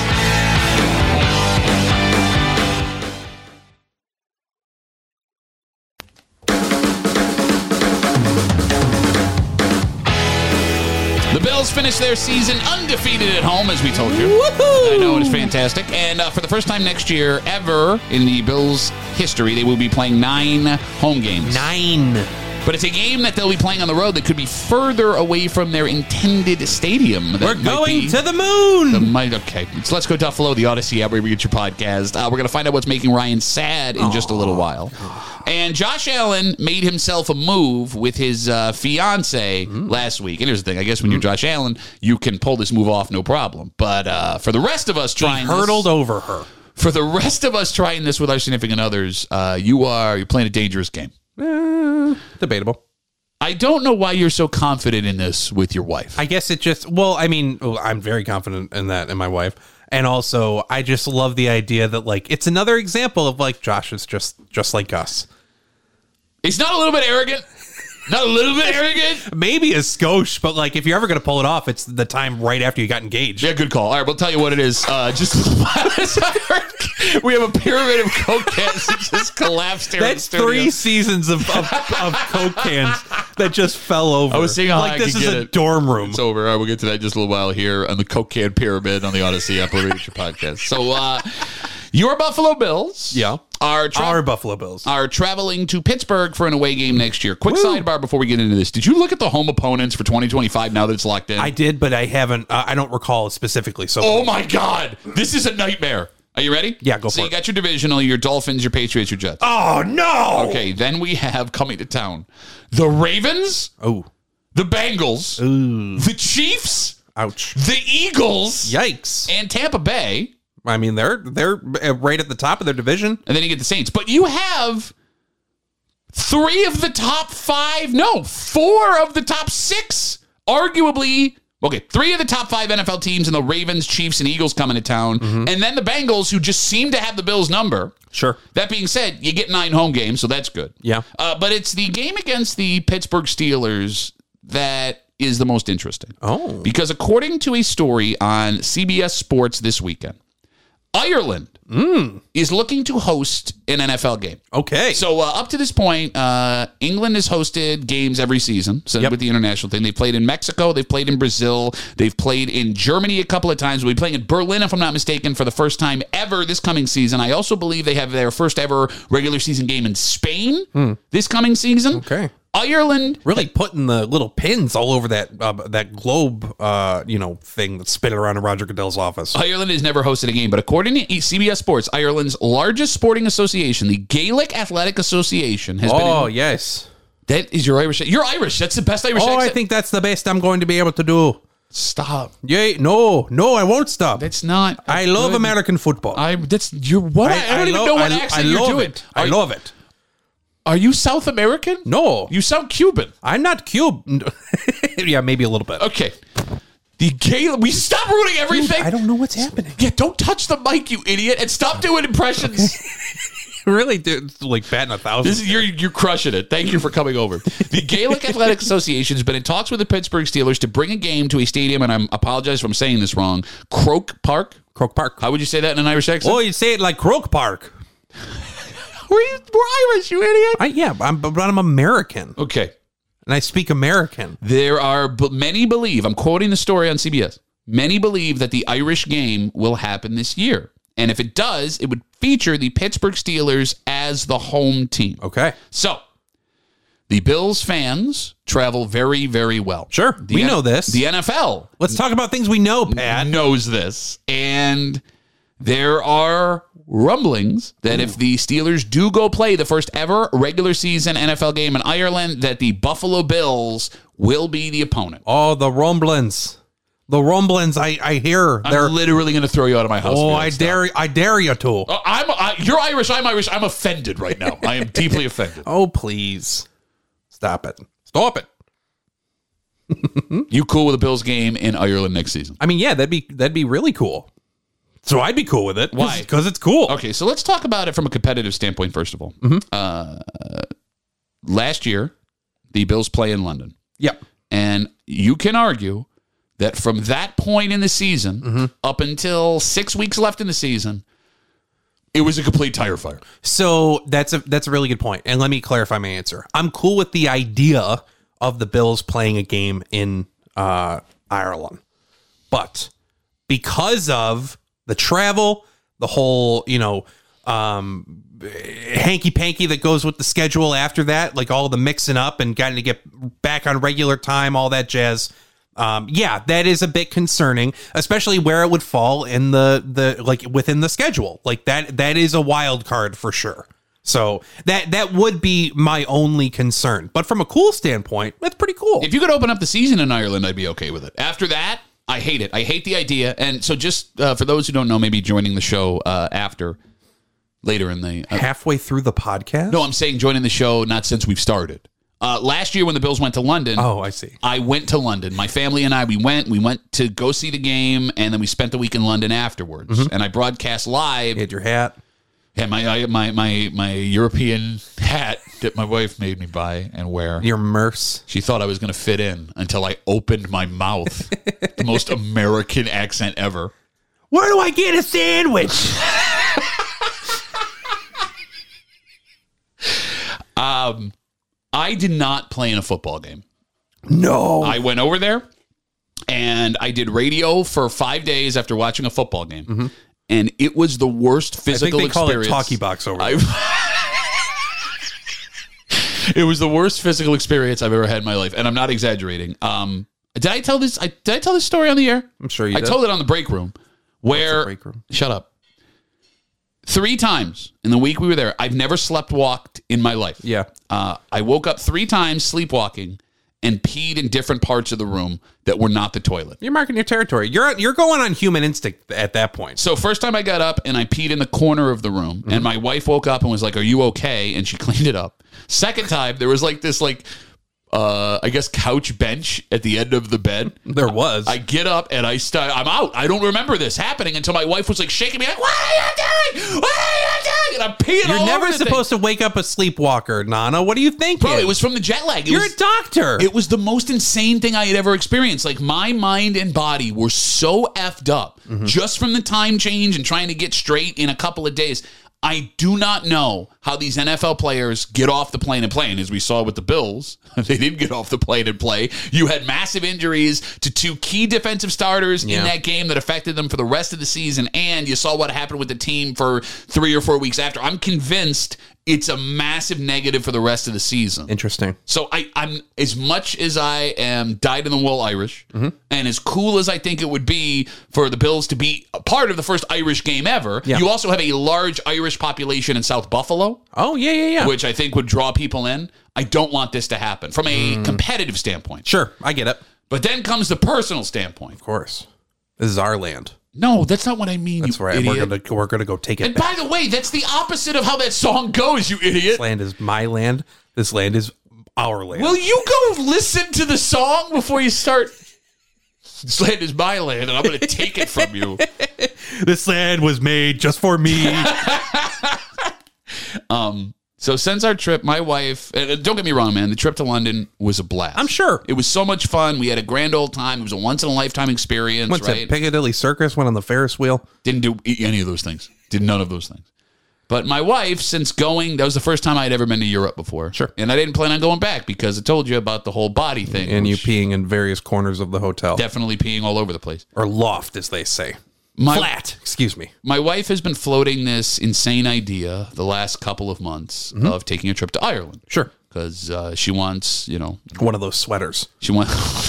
The Bills finished their season undefeated at home, as we told you. Woohoo! I know, it's fantastic. And for the first time next year ever in the Bills' history, they will be playing 9 home games. 9. But it's a game that they'll be playing on the road that could be further away from their intended stadium. We're going to the moon. Okay, so let's go Duffalo, the Odyssey app where we get your podcast. We're going to find out what's making Ryan sad in just a little while. And Josh Allen made himself a move with his fiance last week. And here's the thing. I guess when you're Josh Allen, you can pull this move off no problem. But for the rest of us trying He hurdled over her. For the rest of us trying this with our significant others, you're playing a dangerous game. Debatable. I don't know why you're so confident in this with your wife. I guess it just, I'm very confident in that in my wife. And also, I just love the idea that, like, it's another example of, like, Josh is just like us. He's not a little bit arrogant. Not a little bit arrogant. Maybe a skosh, but, like, if you're ever going to pull it off, it's the time right after you got engaged. Yeah, good call. All right, we'll tell you what it is. We have a pyramid of Coke cans that just collapsed here. That's 3 seasons of Coke cans that just fell over. I was seeing how like I this could is get a it. dorm room. It's over. All right, we'll get to that in just a little while here on the Coke can pyramid on the Odyssey app. Your podcast. So, your Buffalo Bills, Our Buffalo Bills are traveling to Pittsburgh for an away game next year. Quick sidebar before we get into this: did you look at the home opponents for 2025 now that it's locked in? I did, but I haven't. I don't recall specifically. So, oh my God, this is a nightmare. Are you ready? Yeah, go for it. So you got your divisional, your Dolphins, your Patriots, your Jets. Oh no! Okay, then we have coming to town the Ravens, Oh, the Bengals, the Chiefs, ouch! the Eagles, Yikes! and Tampa Bay. I mean, they're right at the top of their division. And then you get the Saints. But you have 4 of the top 6, arguably. Okay, 3 of the top 5 NFL teams and the Ravens, Chiefs, and Eagles coming to town. And then the Bengals, who just seem to have the Bills' number. Sure. That being said, you get 9 home games, so that's good. Yeah. But it's the game against the Pittsburgh Steelers that is the most interesting. Oh. Because according to a story on CBS Sports this weekend, Ireland is looking to host an NFL game. Okay. So up to this point, England has hosted games every season. So with the international thing, they've played in Mexico, they've played in Brazil, they've played in Germany a couple of times. We'll be playing in Berlin, if I'm not mistaken, for the first time ever this coming season. I also believe they have their first ever regular season game in Spain this coming season. Okay. Ireland really putting the little pins all over that globe, thing that's spinning around in Roger Goodell's office. Ireland has never hosted a game, but according to CBS Sports, Ireland's largest sporting association, the Gaelic Athletic Association, has been. Oh, yes. That is your Irish. You're Irish. That's the best Irish accent. I think that's the best I'm going to be able to do. Stop. Yeah, no, I won't stop. That's not. I love American football. I don't even know what accent you're doing. I love it. Are you South American? No. You sound Cuban. I'm not Cuban. Yeah, maybe a little bit. Okay. The Gaelic. We stop ruining everything. Dude, I don't know what's happening. Yeah, don't touch the mic, you idiot, and stop doing impressions. Really, dude, like batting 1,000. You're crushing it. Thank you for coming over. The Gaelic Athletic Association has been in talks with the Pittsburgh Steelers to bring a game to a stadium, and I apologize if I'm saying this wrong. Croke Park. How would you say that in an Irish accent? Oh, you say it like Croke Park. We're Irish, you idiot. But I'm American. Okay. And I speak American. There are many believe, I'm quoting the story on CBS, many believe that the Irish game will happen this year. And if it does, it would feature the Pittsburgh Steelers as the home team. Okay. So, the Bills fans travel very, very well. Sure. We know this. The NFL. Let's talk about things we know, Pat. Knows this. And there are rumblings that if the Steelers do go play the first ever regular season NFL game in Ireland, that the Buffalo Bills will be the opponent. Oh, the rumblings. The rumblings, I hear. I'm literally going to throw you out of my house. Oh, I dare you to. You're Irish, I'm Irish. I'm offended right now. I am deeply offended. Oh, please. Stop it. Stop it. You cool with a Bills game in Ireland next season? I mean, yeah, that'd be really cool. So I'd be cool with it. Why? Because it's cool. Okay, so let's talk about it from a competitive standpoint, first of all. Last year, the Bills play in London. Yep. And you can argue that from that point in the season up until 6 weeks left in the season, it was a complete tire fire. So that's a really good point. And let me clarify my answer. I'm cool with the idea of the Bills playing a game in Ireland. But because of the travel, the whole, hanky-panky that goes with the schedule after that, like all the mixing up and getting to get back on regular time, all that jazz. That is a bit concerning, especially where it would fall in the like within the schedule. Like that is a wild card for sure. So that would be my only concern. But from a cool standpoint, that's pretty cool. If you could open up the season in Ireland, I'd be okay with it. After that, I hate it. I hate the idea. And so just for those who don't know, maybe joining the show later in the... halfway through the podcast? No, I'm saying joining the show, not since we've started. Last year when the Bills went to London... Oh, I see. I went to London. My family and I, we went to go see the game, and then we spent the week in London afterwards. And I broadcast live. You had your hat. Yeah, my European hat that my wife made me buy and wear. Your merce. She thought I was going to fit in until I opened my mouth. The most American accent ever. Where do I get a sandwich? I did not play in a football game. No. I went over there and I did radio for 5 days after watching a football game. And it was the worst physical experience. I think they call it talkie box over there. It was the worst physical experience I've ever had in my life. And I'm not exaggerating. Did I tell this story on the air? I'm sure you did. I told it on the break room. Where, break room? Shut up. 3 times in the week we were there. I've never walked in my life. Yeah. I woke up 3 times sleepwalking and peed in different parts of the room that were not the toilet. You're marking your territory. You're going on human instinct at that point. So first time I got up and I peed in the corner of the room, and my wife woke up and was like, "Are you okay?" And she cleaned it up. Second time, there was like this I guess couch bench at the end of the bed. There was. I get up and I'm out. I don't remember this happening until my wife was like shaking me like, "What are you doing? What are you doing?" And I'm peeing all over the thing. You're never supposed to wake up a sleepwalker, Nana. What are you thinking? Bro, it was from the jet lag. You're a doctor. It was the most insane thing I had ever experienced. Like, my mind and body were so effed up just from the time change and trying to get straight in a couple of days. I do not know how these NFL players get off the plane and play. And as we saw with the Bills, they didn't get off the plane and play. You had massive injuries to 2 key defensive starters in that game that affected them for the rest of the season. And you saw what happened with the team for 3 or 4 weeks after. I'm convinced it's a massive negative for the rest of the season. Interesting. So I'm as much as I am dyed-in-the-wool Irish, and as cool as I think it would be for the Bills to be a part of the first Irish game ever, you also have a large Irish population in South Buffalo. Oh, yeah. Which I think would draw people in. I don't want this to happen from a competitive standpoint. Sure, I get it. But then comes the personal standpoint. Of course. This is our land. No, that's not what I mean, that's you right. idiot. We're gonna go take it And back. by the way, that's the opposite of how that song goes, you idiot. This land is my land. This land is our land. Will you go listen to the song before you start? This land is my land, and I'm going to take it from you. This land was made just for me. So since our trip, my wife, and don't get me wrong, man, the trip to London was a blast. I'm sure. It was so much fun. We had a grand old time. It was a once-in-a-lifetime experience, Went right? to Piccadilly Circus, went on the Ferris wheel. Didn't do any of those things. Did none of those things. But my wife, since going, that was the first time I had ever been to Europe before. Sure. And I didn't plan on going back because I told you about the whole body thing. And you peeing in various corners of the hotel. Definitely peeing all over the place. Or loft, as they say. Flat. Excuse me. My wife has been floating this insane idea the last couple of months of taking a trip to Ireland. Sure. Because she wants, One of those sweaters. she wants...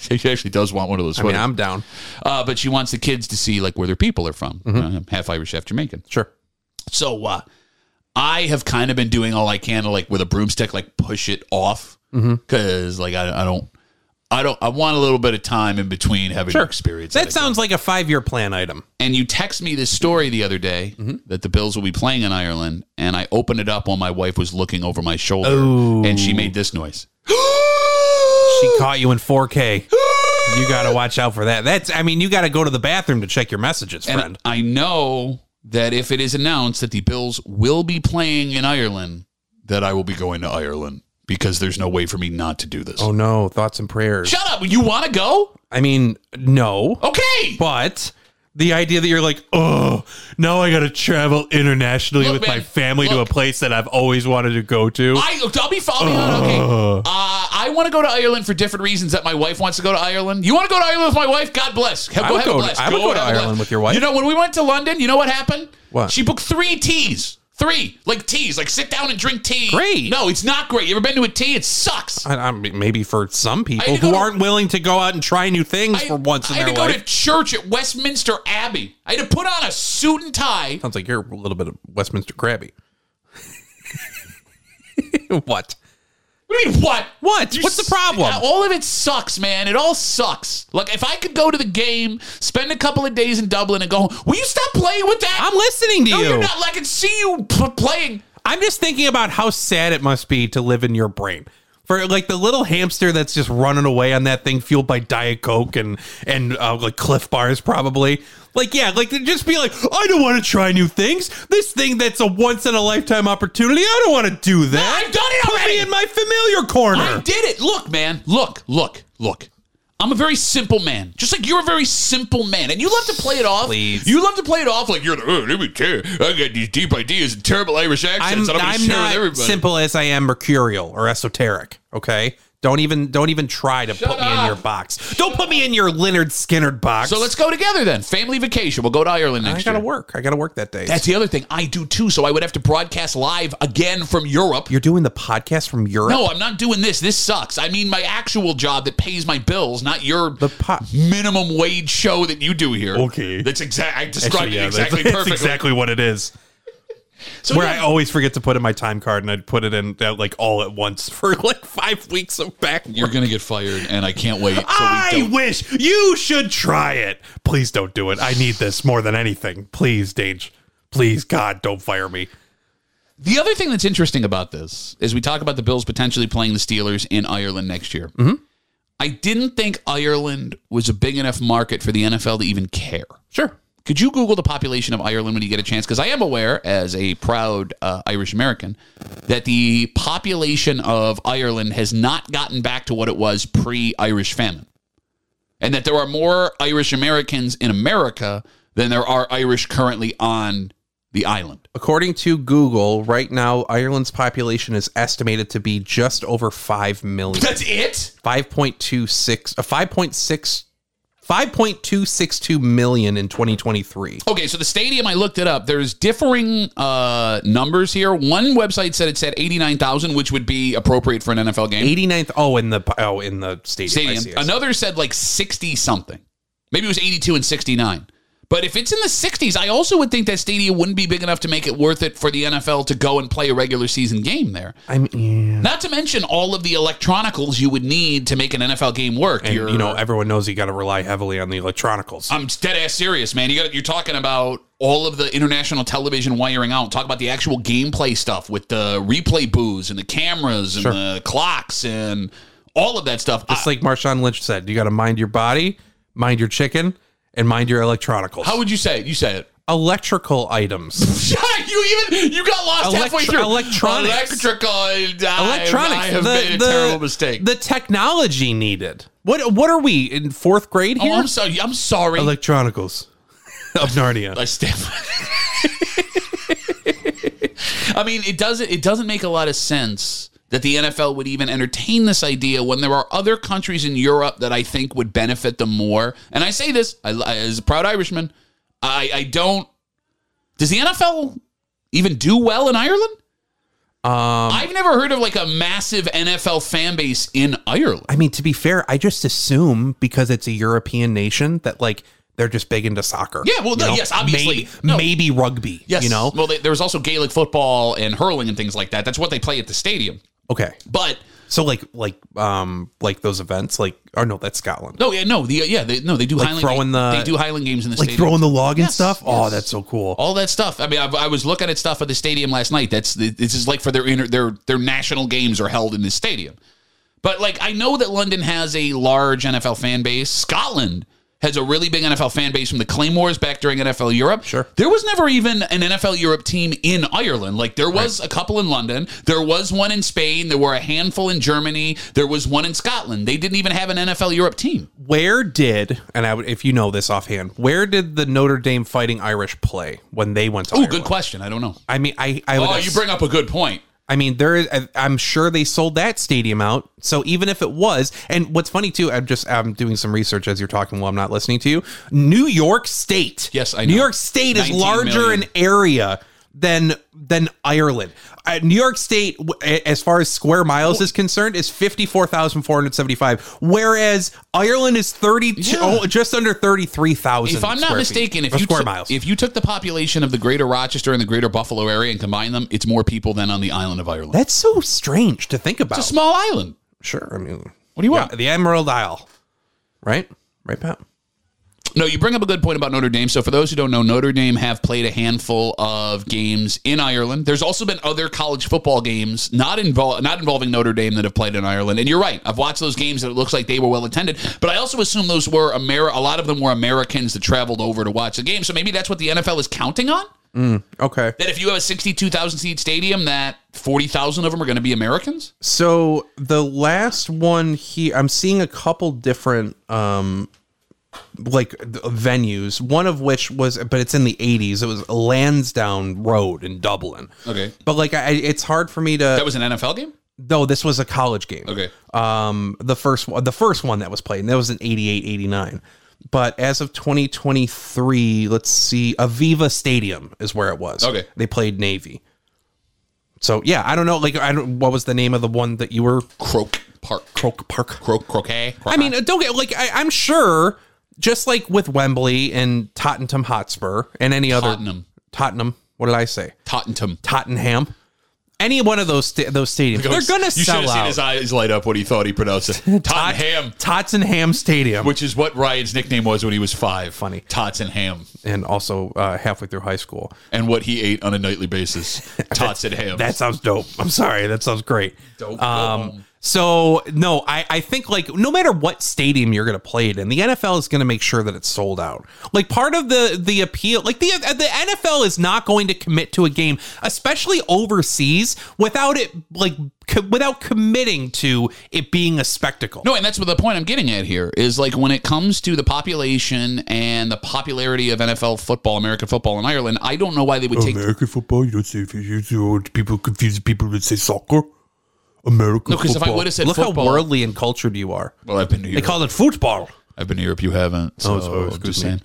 She actually does want one of those I mean, sweaters. I'm down. But she wants the kids to see like where their people are from. Half Irish, half Jamaican. Sure. So I have kind of been doing all I can to like with a broomstick, like push it off because like I want a little bit of time in between having to experience That sounds like a 5-year plan item. And you text me this story the other day that the Bills will be playing in Ireland, and I opened it up while my wife was looking over my shoulder, and she made this noise. She caught you in 4K. You got to watch out for that. You got to go to the bathroom to check your messages, friend. And I know that if it is announced that the Bills will be playing in Ireland, that I will be going to Ireland because there's no way for me not to do this. Oh, no. Thoughts and prayers. Shut up. You want to go? I mean, no. Okay. But the idea that you're like, oh, now I got to travel internationally Look, with man, my family to a place that I've always wanted to go to. I'll be following okay. I want to go to Ireland for different reasons that my wife wants to go to Ireland. You want to go to Ireland with my wife? God bless. I would go to Ireland with your wife. You know, when we went to London, you know what happened? What? She booked 3 teas. 3, like teas, like sit down and drink tea. Great. No, it's not great. You ever been to a tea? It sucks. I mean, maybe for some people who aren't willing to go out and try new things for once in their life. I had to go to church at Westminster Abbey. I had to put on a suit and tie. Sounds like you're a little bit of Westminster Crabby. What? What do you mean, what? What? What's the problem? All of it sucks, man. It all sucks. Like, if I could go to the game, spend a couple of days in Dublin and go home, will you stop playing with that? I'm listening to you. No, you're not. Like, I can see you playing. I'm just thinking about how sad it must be to live in your brain. For like the little hamster that's just running away on that thing fueled by Diet Coke and like Cliff Bars probably. Like, yeah, like to just be like, I don't want to try new things. This thing that's a once in a lifetime opportunity. I don't want to do that. No, I've done it already. Put me in my familiar corner. I did it. Look, man. Look. I'm a very simple man, just like you're a very simple man, and you love to play it off. Please. You love to play it off like you're let me tell you, I got these deep ideas and terrible Irish accents that I'm going to share with everybody. Simple as I am mercurial or esoteric. Okay, don't even try to put me in your box. Don't put me in your Lynyrd Skynyrd box. So let's go together then. Family vacation. We'll go to Ireland next year. I gotta work that day. That's the other thing. I do too. So I would have to broadcast live again from Europe. You're doing the podcast from Europe? No, I'm not doing this. This sucks. I mean, my actual job that pays my bills, not your minimum wage show that you do here. Okay, that's I described it exactly perfectly. That's exactly what it is. So where I always forget to put in my time card, and I'd put it in like all at once for like 5 weeks of back. You're gonna get fired, and I can't wait. So I wish you should try it. Please don't do it. I need this more than anything. Please, Dange. Please, God, don't fire me. The other thing that's interesting about this is we talk about the Bills potentially playing the Steelers in Ireland next year. Mm-hmm. I didn't think Ireland was a big enough market for the NFL to even care. Sure. Could you Google the population of Ireland when you get a chance? Because I am aware, as a proud Irish American, that the population of Ireland has not gotten back to what it was pre-Irish famine. And that there are more Irish Americans in America than there are Irish currently on the island. According to Google, right now, Ireland's population is estimated to be just over 5 million. That's it? 5.262 million in 2023. Okay, so the stadium, I looked it up. There's differing numbers here. One website said it said 89,000, which would be appropriate for an NFL game. 89th. In the stadium. I see. Another said like 60 something. Maybe it was 82 and 69. But if it's in the 60s, I also would think that stadium wouldn't be big enough to make it worth it for the NFL to go and play a regular season game there. Not to mention all of the electronicals you would need to make an NFL game work. And, everyone knows you got to rely heavily on the electronicals. I'm dead-ass serious, man. You're talking about all of the international television wiring out. Talk about the actual gameplay stuff with the replay booths and the cameras and the clocks and all of that stuff. Just like Marshawn Lynch said, you got to mind your body, mind your chicken, and mind your electronicals. How would you say it? You say it. Electrical items. You got lost halfway through. Electronics. I have made a terrible mistake. The technology needed. What are we in 4th grade here? Oh, I'm sorry. Electronicals of Narnia. I stand. I mean, it doesn't make a lot of sense that the NFL would even entertain this idea when there are other countries in Europe that I think would benefit them more. And I say this as a proud Irishman. I don't. Does the NFL even do well in Ireland? I've never heard of like a massive NFL fan base in Ireland. I mean, to be fair, I just assume because it's a European nation that like they're just big into soccer. Yeah, well, no, yes, obviously. Maybe rugby. Yes. You know? Well, there was also Gaelic football and hurling and things like that. That's what they play at the stadium. Okay. But so like those events, like, or no, that's Scotland. no, yeah, no, they do Like Highland. throwing they do Highland games in the like stadium. throwing the log and Yes, stuff. Oh, yes. that's so cool. All that stuff. I mean, I was looking at stuff at the stadium last night. This is like for their national games are held in this stadium. But like, I know that London has a large NFL fan base. Scotland has a really big NFL fan base from the Claymores back during NFL Europe. Sure. There was never even an NFL Europe team in Ireland. Like, there was a couple in London. There was one in Spain. There were a handful in Germany. There was one in Scotland. They didn't even have an NFL Europe team. Where did, and if you know this offhand, where did the Notre Dame Fighting Irish play when they went to Ireland? Good question. I don't know. I mean, I would You bring up a good point. I mean, I'm sure they sold that stadium out. So even if it was, and what's funny too, I'm doing some research as you're talking while I'm not listening to you. New York State. Yes, I know. New York State is 19 larger million. in area than Ireland. New York State, as far as square miles is concerned, is 54,475, whereas Ireland is just under 33,000. If I'm not mistaken, if you took the population of the greater Rochester and the greater Buffalo area and combined them, it's more people than on the island of Ireland. That's so strange to think about. It's a small island. Sure. I mean, what do you want? The Emerald Isle, right, Pat? No, you bring up a good point about Notre Dame. So for those who don't know, Notre Dame have played a handful of games in Ireland. There's also been other college football games not involving Notre Dame that have played in Ireland. And you're right. I've watched those games and it looks like they were well attended. But I also assume those were a lot of them were Americans that traveled over to watch the game. So maybe that's what the NFL is counting on. Okay. That if you have a 62,000 seat stadium, that 40,000 of them are going to be Americans. So the last one here, I'm seeing a couple different like venues, one of which but it's in the 80s. It was Lansdowne Road in Dublin. Okay. But like, it's hard for me to. That was an NFL game? No, this was a college game. Okay. The first one that was played, and that was in 88, 89. But as of 2023, let's see, Aviva Stadium is where it was. Okay. They played Navy. So yeah, I don't know. Like, what was the name of the one that you were? Croquet. Croquet. I mean, don't get I'm sure. Just like with Wembley and Tottenham Hotspur and any other Tottenham. What did I say? Tottenham. Any one of those stadiums, they're going to sell out. You should have seen his eyes light up when he thought he pronounced it. Tottenham Stadium. Which is what Ryan's nickname was when he was 5. Funny. Tottenham. And also halfway through high school. And what he ate on a nightly basis. Tots and ham. That sounds dope. I'm sorry. That sounds great. Dope. So, no, I think, like, no matter what stadium you're going to play it in, the NFL is going to make sure that it's sold out. Like, part of the appeal, like, the NFL is not going to commit to a game, especially overseas, without it, like, without committing to it being a spectacle. No, and that's what the point I'm getting at here is, like, when it comes to the population and the popularity of NFL football, American football in Ireland, I don't know why they would take... American football? You don't say... People confuse people that say soccer? American because if I would have said football. Look how worldly and cultured you are. Well, I've been to Europe. They call it football. I've been to Europe. You haven't. So just saying.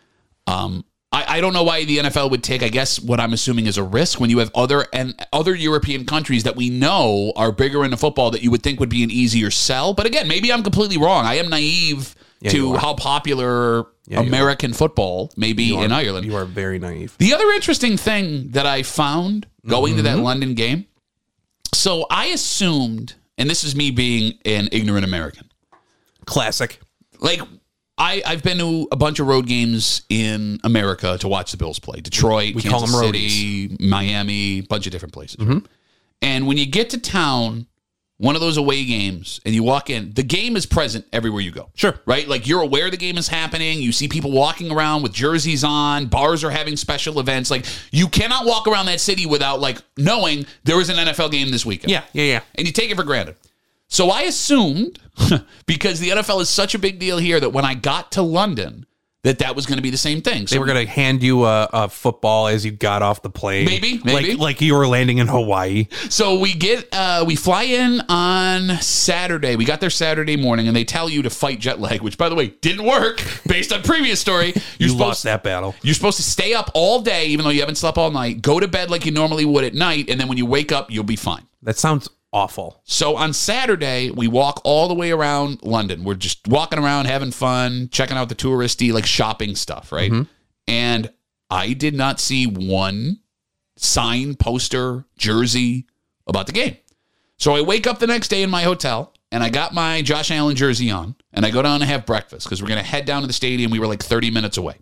I don't know why the NFL would take, I guess, what I'm assuming is a risk when you have other European countries that we know are bigger into football that you would think would be an easier sell. But again, maybe I'm completely wrong. I am naive to how popular American football may be in Ireland. You are very naive. The other interesting thing that I found going to that London game, so I assumed, and this is me being an ignorant American. Classic. Like, I've been to a bunch of road games in America to watch the Bills play. Detroit, Kansas City, Miami, a bunch of different places. Mm-hmm. And when you get to town, one of those away games, and you walk in, the game is present everywhere you go. Sure. Right? Like, you're aware the game is happening. You see people walking around with jerseys on. Bars are having special events. Like, you cannot walk around that city without, like, knowing there is an NFL game this weekend. Yeah. And you take it for granted. So I assumed, because the NFL is such a big deal here, that when I got to London, that was going to be the same thing. So They were going to hand you a football as you got off the plane. Maybe. Like you were landing in Hawaii. So we fly in on Saturday. We got there Saturday morning, and they tell you to fight jet lag, which, by the way, didn't work based on previous story. You lost that battle. You're supposed to stay up all day, even though you haven't slept all night. Go to bed like you normally would at night, and then when you wake up, you'll be fine. That sounds awful. So on Saturday, we walk all the way around London. We're just walking around, having fun, checking out the touristy, like shopping stuff, right? And I did not see one sign, poster, jersey about the game. So I wake up the next day in my hotel, and I got my Josh Allen jersey on, and I go down to have breakfast because we're going to head down to the stadium. We were like 30 minutes away.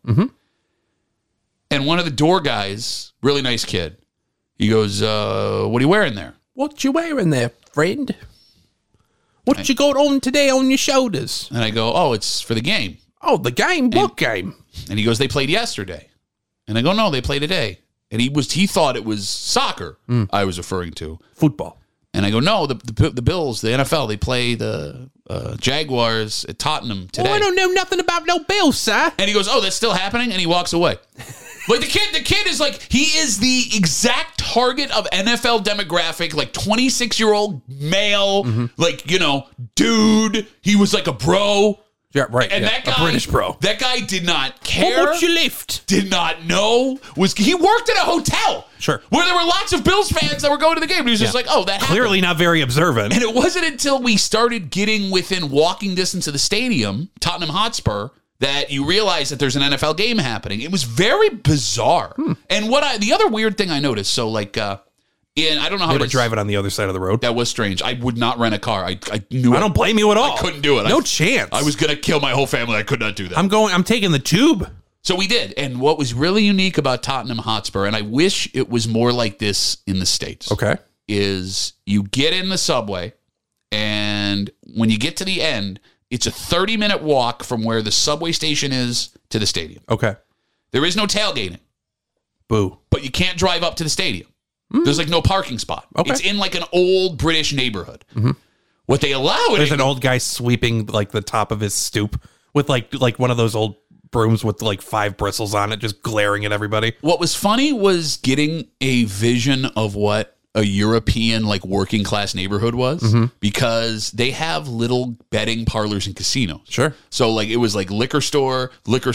And one of the door guys, really nice kid, he goes, what are you wearing there? What you wearing there, friend? What you got on today on your shoulders? And I go, oh, it's for the game. Oh, the game? What game? And he goes, they played yesterday. And I go, no, they played today. And he thought it was soccer I was referring to. Football. And I go, no, the Bills, the NFL, they play the Jaguars at Tottenham today. Oh, I don't know nothing about no Bills, sir. And he goes, oh, that's still happening? And he walks away. Like the kid is like, he is the exact target of NFL demographic, like 26-year-old male, like, dude. He was like a bro. Yeah, right. And that guy, a British bro. That guy did not care. How much you lift? Did not know. He worked at a hotel. Sure. Where there were lots of Bills fans that were going to the game. And he was just like, oh, that clearly happened. not very observant. And it wasn't until we started getting within walking distance of the stadium, Tottenham Hotspur, that you realize that there's an NFL game happening. It was very bizarre. And the other weird thing I noticed, so like, I don't know how they were to driving on the other side of the road. That was strange. I would not rent a car. I knew. I don't blame you at all. I couldn't do it. No chance. I was gonna kill my whole family. I could not do that. I'm taking the tube. So we did. And what was really unique about Tottenham Hotspur, and I wish it was more like this in the States. Okay. Is you get in the subway, and when you get to the end, it's a 30-minute walk from where the subway station is to the stadium. Okay. There is no tailgating. Boo. But you can't drive up to the stadium. There's like no parking spot. Okay. It's in like an old British neighborhood. What they allow it. There's an old guy sweeping like the top of his stoop with like one of those old brooms with like 5 bristles on it, just glaring at everybody. What was funny was getting a vision of what a European like working class neighborhood was, because they have little betting parlors and casinos. Sure. So like it was like liquor store,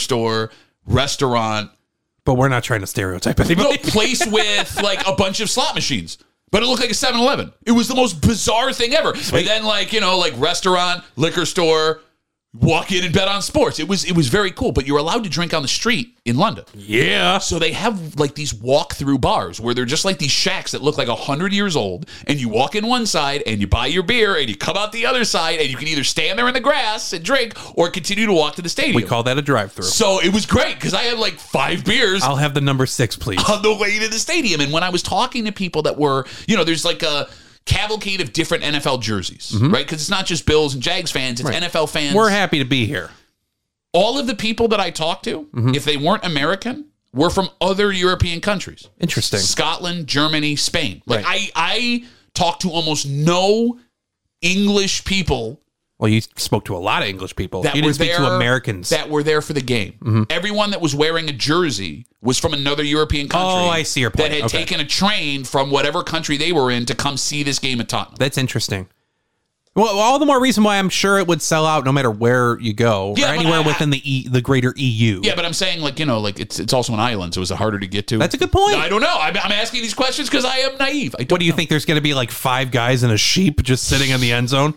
restaurant. But we're not trying to stereotype anybody. No, place with like a bunch of slot machines. But it looked like a 7-Eleven. It was the most bizarre thing ever. Sweet. And then like, like restaurant, liquor store, walk in and bet on sports. It was very cool, but you're allowed to drink on the street in London. Yeah. So they have like these walk-through bars where they're just like these shacks that look like 100 years old, and you walk in one side and you buy your beer and you come out the other side, and you can either stand there in the grass and drink or continue to walk to the stadium. We call that a drive-through. So it was great because I had like 5 beers. I'll have the number 6, please. On the way to the stadium. And when I was talking to people that were, there's like a cavalcade of different NFL jerseys, right? Because it's not just Bills and Jags fans, it's NFL fans. We're happy to be here. All of the people that I talked to, if they weren't American, were from other European countries. Interesting. Scotland, Germany, Spain. Like I talked to almost no English people. Well, you spoke to a lot of English people. You didn't speak to Americans that were there for the game. Everyone that was wearing a jersey was from another European country. Oh, I see your point. That had taken a train from whatever country they were in to come see this game at Tottenham. That's interesting. Well, all the more reason why I'm sure it would sell out no matter where you go, or anywhere within the greater EU. Yeah, but I'm saying it's also an island, so it's harder to get to. That's a good point. I don't know. I'm asking these questions because I am naive. What do you think? There's going to be like 5 guys and a sheep just sitting in the end zone?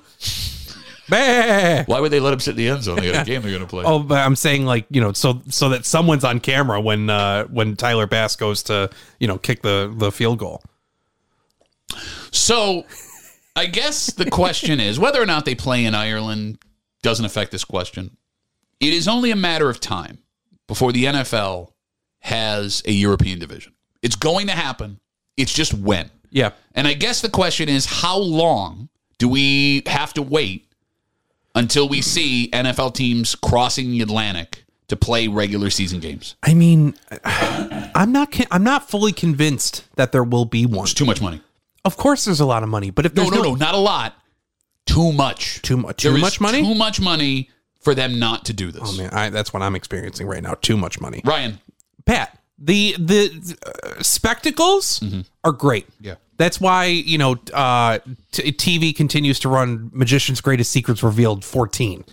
Bah! Why would they let them sit in the end zone? They got a game they're going to play. Oh, but I'm saying so that someone's on camera when Tyler Bass goes to kick the field goal. So, I guess the question is whether or not they play in Ireland doesn't affect this question. It is only a matter of time before the NFL has a European division. It's going to happen. It's just when. Yeah. And I guess the question is, how long do we have to wait until we see NFL teams crossing the Atlantic to play regular season games? I mean, I'm not fully convinced that there will be one. It's too much money. Of course, there's a lot of money, but if there's no, not a lot. Too much. Too much money. Too much money for them not to do this. Oh man, that's what I'm experiencing right now. Too much money. Ryan. Pat, the spectacles are great. Yeah. That's why, TV continues to run Magician's Greatest Secrets Revealed 14.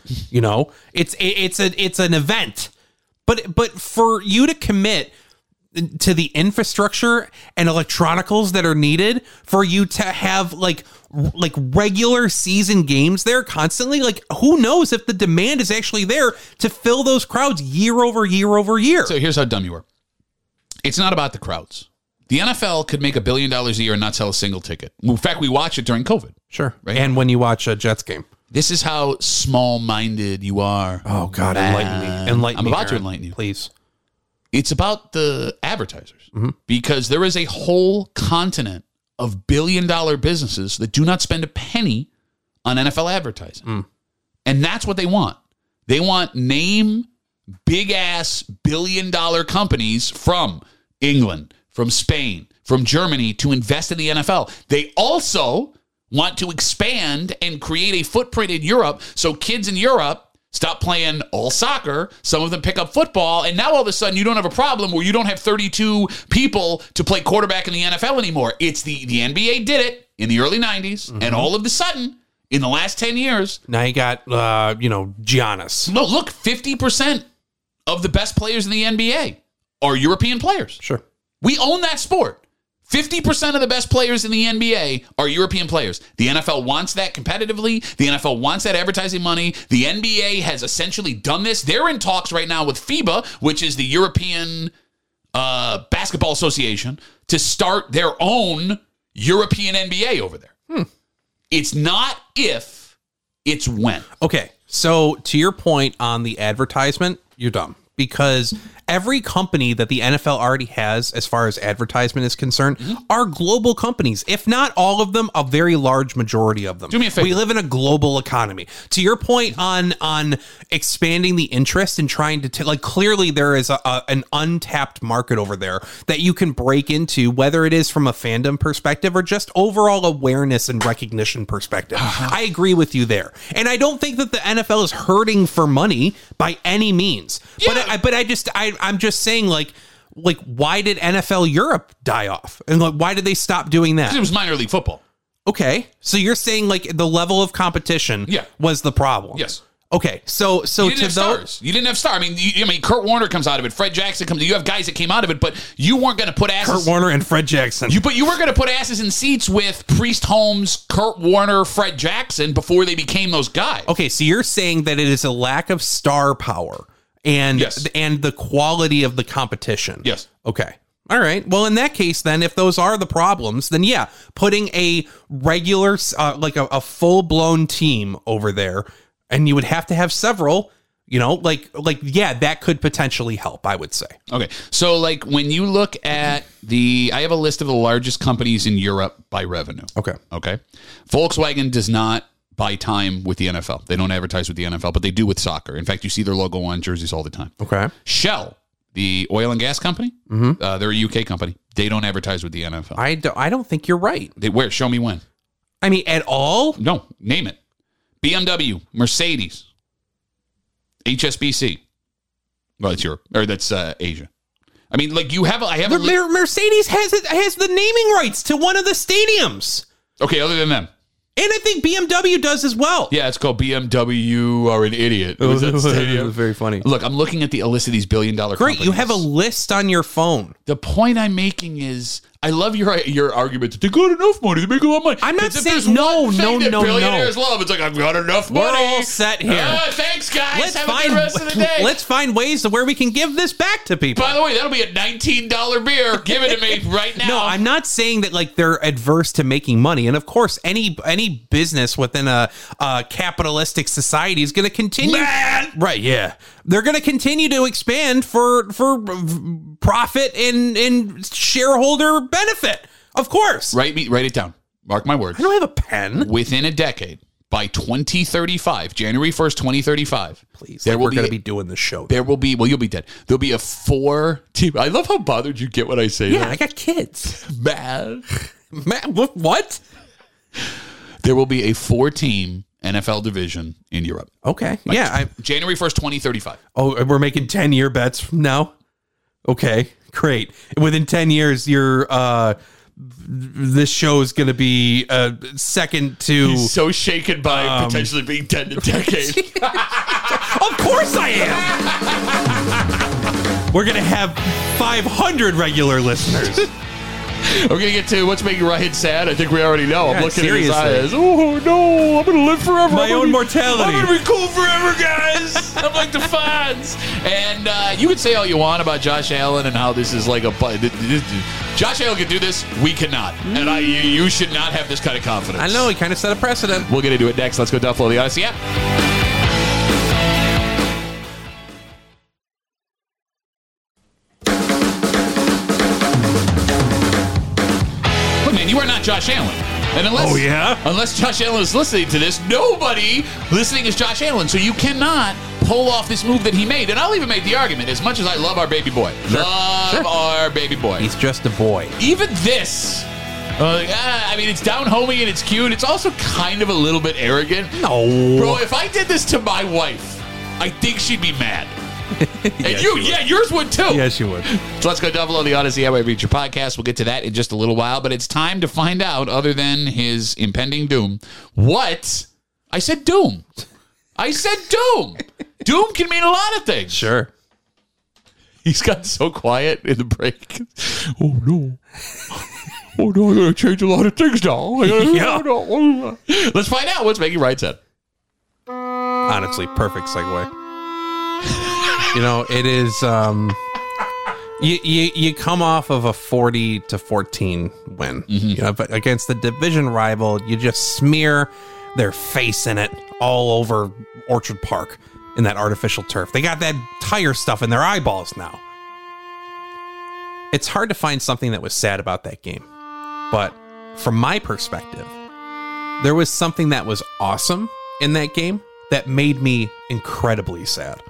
It's an event. But for you to commit to the infrastructure and electronicals that are needed for you to have like regular season games there constantly, like who knows if the demand is actually there to fill those crowds year over year over year. So here's how dumb you are. It's not about the crowds. The NFL could make $1 billion a year and not sell a single ticket. In fact, we watched it during COVID. Sure. Right? And when you watch a Jets game. This is how small-minded you are. Oh, God, enlighten me. I'm about to enlighten you. Please. It's about the advertisers. Because there is a whole continent of billion-dollar businesses that do not spend a penny on NFL advertising. And that's what they want. They want big-ass billion-dollar companies from England, from Spain, from Germany to invest in the NFL. They also want to expand and create a footprint in Europe so kids in Europe stop playing all soccer. Some of them pick up football. And now all of a sudden you don't have a problem where you don't have 32 people to play quarterback in the NFL anymore. It's the NBA did it in the early 90s. And all of a sudden, in the last 10 years. Now you got, Giannis. No, look, 50% of the best players in the NBA are European players. Sure. We own that sport. 50% of the best players in the NBA are European players. The NFL wants that competitively. The NFL wants that advertising money. The NBA has essentially done this. They're in talks right now with FIBA, which is the European Basketball Association, to start their own European NBA over there. It's not if, it's when. Okay, so to your point on the advertisement, you're dumb. Because every company that the NFL already has, as far as advertisement is concerned, are global companies. If not all of them, a very large majority of them. Do me a favor. We live in a global economy. To your point on expanding the interest and trying to clearly there is an untapped market over there that you can break into, whether it is from a fandom perspective or just overall awareness and recognition perspective. I agree with you there. And I don't think that the NFL is hurting for money by any means. Yeah. I'm just saying, like, why did NFL Europe die off? And why did they stop doing that? It was minor league football. Okay. So you're saying, the level of competition was the problem. Yes. Okay. So you didn't have stars. You didn't have stars. I mean, Kurt Warner comes out of it. Fred Jackson comes. You have guys that came out of it, but you weren't going to put asses. Kurt Warner and Fred Jackson. You were going to put asses in seats with Priest Holmes, Kurt Warner, Fred Jackson before they became those guys. Okay. So you're saying that it is a lack of star power. And the quality of the competition. Yes. Okay. All right. Well, in that case, then, if those are the problems, then putting a regular, a full-blown team over there, and you would have to have several, that could potentially help, I would say. Okay. So, when you look at I have a list of the largest companies in Europe by revenue. Okay. Volkswagen does not buy time with the NFL. They don't advertise with the NFL, but they do with soccer. In fact, you see their logo on jerseys all the time. Okay. Shell, the oil and gas company, they're a UK company. They don't advertise with the NFL. I don't think you're right. Where? Show me when. I mean, at all? No, name it. BMW, Mercedes, HSBC. Well, it's Europe, or that's Asia. I mean, you have. Mercedes has the naming rights to one of the stadiums. Okay, other than them. And I think BMW does as well. Yeah, it's called BMW Are an Idiot. It was very funny. Look, I'm looking at a list of these billion-dollar companies. Great, you have a list on your phone. The point I'm making is, I love your argument that they got enough money. They make a lot of money. I'm not saying no. Billionaires love. It's I've got enough money. We're all set here. Thanks, guys. Have a good rest of the day. Let's find ways to where we can give this back to people. By the way, that'll be a $19 beer. Give it to me right now. No, I'm not saying that they're adverse to making money. And of course, any business within a capitalistic society is going to continue. Right? Yeah, they're going to continue to expand for profit and shareholder benefit, of course. Write it down. Mark my words. I don't have a pen. Within a decade, by 2035, January 1st, 2035. Please, we're going to be doing the show. There will be, you'll be dead. There'll be a 4-team. I love how bothered you get when I say that. Yeah, I got kids. Man, what? There will be a 4-team NFL division in Europe. Okay. January 1st, 2035. Oh, we're making 10-year bets from now? Okay, great. Within 10 years, this show is going to be second to... He's so shaken by potentially being 10 to decade. Of course I am! We're going to have 500 regular listeners. We're going to get to what's making Ryan sad. I think we already know. I'm looking seriously. at his eyes. Oh, no. I'm going to live forever. My own mortality. I'm going to be cool forever, guys. I'm like the Fonz. And you can say all you want about Josh Allen and how this is like a... Josh Allen can do this. We cannot. And you should not have this kind of confidence. I know. He kind of set a precedent. We'll get into it next. Let's go download the Odyssey app. You are not Josh Allen. And unless Josh Allen is listening to this, nobody listening is Josh Allen. So you cannot pull off this move that he made. And I'll even make the argument, as much as I love our baby boy. Our baby boy. He's just a boy. Even this, it's down homey and it's cute. It's also kind of a little bit arrogant. No. Bro, if I did this to my wife, I think she'd be mad. And yours would too. Yes, you would. So let's go download the Odyssey app. Reach your podcast. We'll get to that in just a little while. But it's time to find out, other than his impending doom, what I said. Doom. I said doom. Doom can mean a lot of things. Sure. He's gotten so quiet in the break. Oh no. Oh no! I gotta change a lot of things now. Let's find out what's making Ryan sad. Honestly, perfect segue. It is, you come off of a 40-14 win, but against the division rival, you just smear their face in it all over Orchard Park in that artificial turf. They got that tire stuff in their eyeballs now. It's hard to find something that was sad about that game, but from my perspective, there was something that was awesome in that game that made me incredibly sad.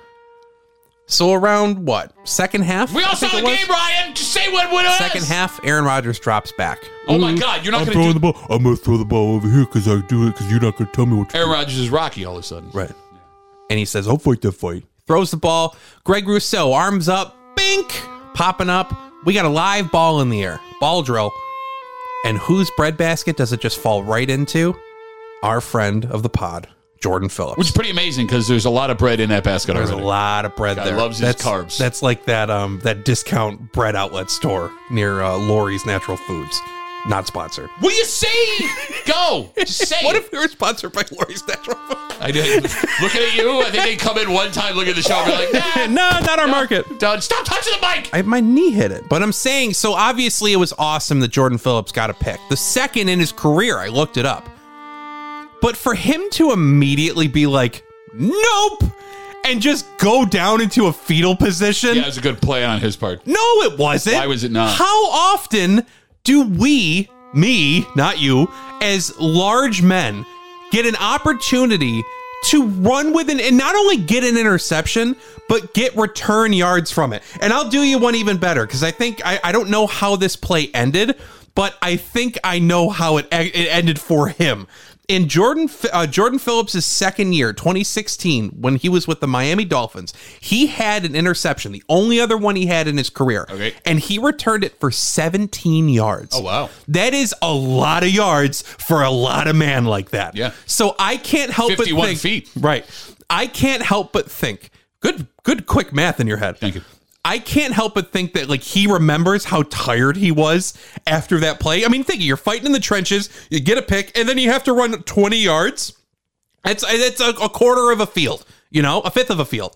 So around second half? We all saw the game, Ryan. Just say what it was. Second half, Aaron Rodgers drops back. Oh my God, you're not going to do the ball. I'm going to throw the ball over here because I do it because you're not going to tell me what to do. Aaron Rodgers is Rocky all of a sudden. Right. And he says, I'll fight that fight. Throws the ball. Greg Rousseau, arms up, bink, popping up. We got a live ball in the air. Ball drill. And whose breadbasket does it just fall right into? Our friend of the pod, Jordan Phillips. Which is pretty amazing because there's a lot of bread in that basket already. There's a lot of bread there. Loves his carbs. That's like that discount bread outlet store near Lori's Natural Foods. Not sponsored. Will you say? Go. Just say What if we were sponsored by Lori's Natural Foods? I did. Looking at you, I think they come in one time, look at the show, and be like, no, not our market. Stop touching the mic. My knee hit it. But I'm saying, so obviously it was awesome that Jordan Phillips got a pick. The second in his career, I looked it up. But for him to immediately be like, nope, and just go down into a fetal position. Yeah, it was a good play on his part. No, it wasn't. Why was it not? How often do me, not you, as large men, get an opportunity to run with and not only get an interception, but get return yards from it? And I'll do you one even better, because I think, I don't know how this play ended, but I think I know how it ended for him. In Jordan Phillips' second year, 2016, when he was with the Miami Dolphins, he had an interception, the only other one he had in his career. Okay. And he returned it for 17 yards. Oh, wow. That is a lot of yards for a lot of man like that. Yeah. So I can't help but think. 51 feet. Right. I can't help but think. Good quick math in your head. Thank you. I can't help but think that he remembers how tired he was after that play. I mean, think you're fighting in the trenches, you get a pick, and then you have to run 20 yards. It's a quarter of a field, a fifth of a field.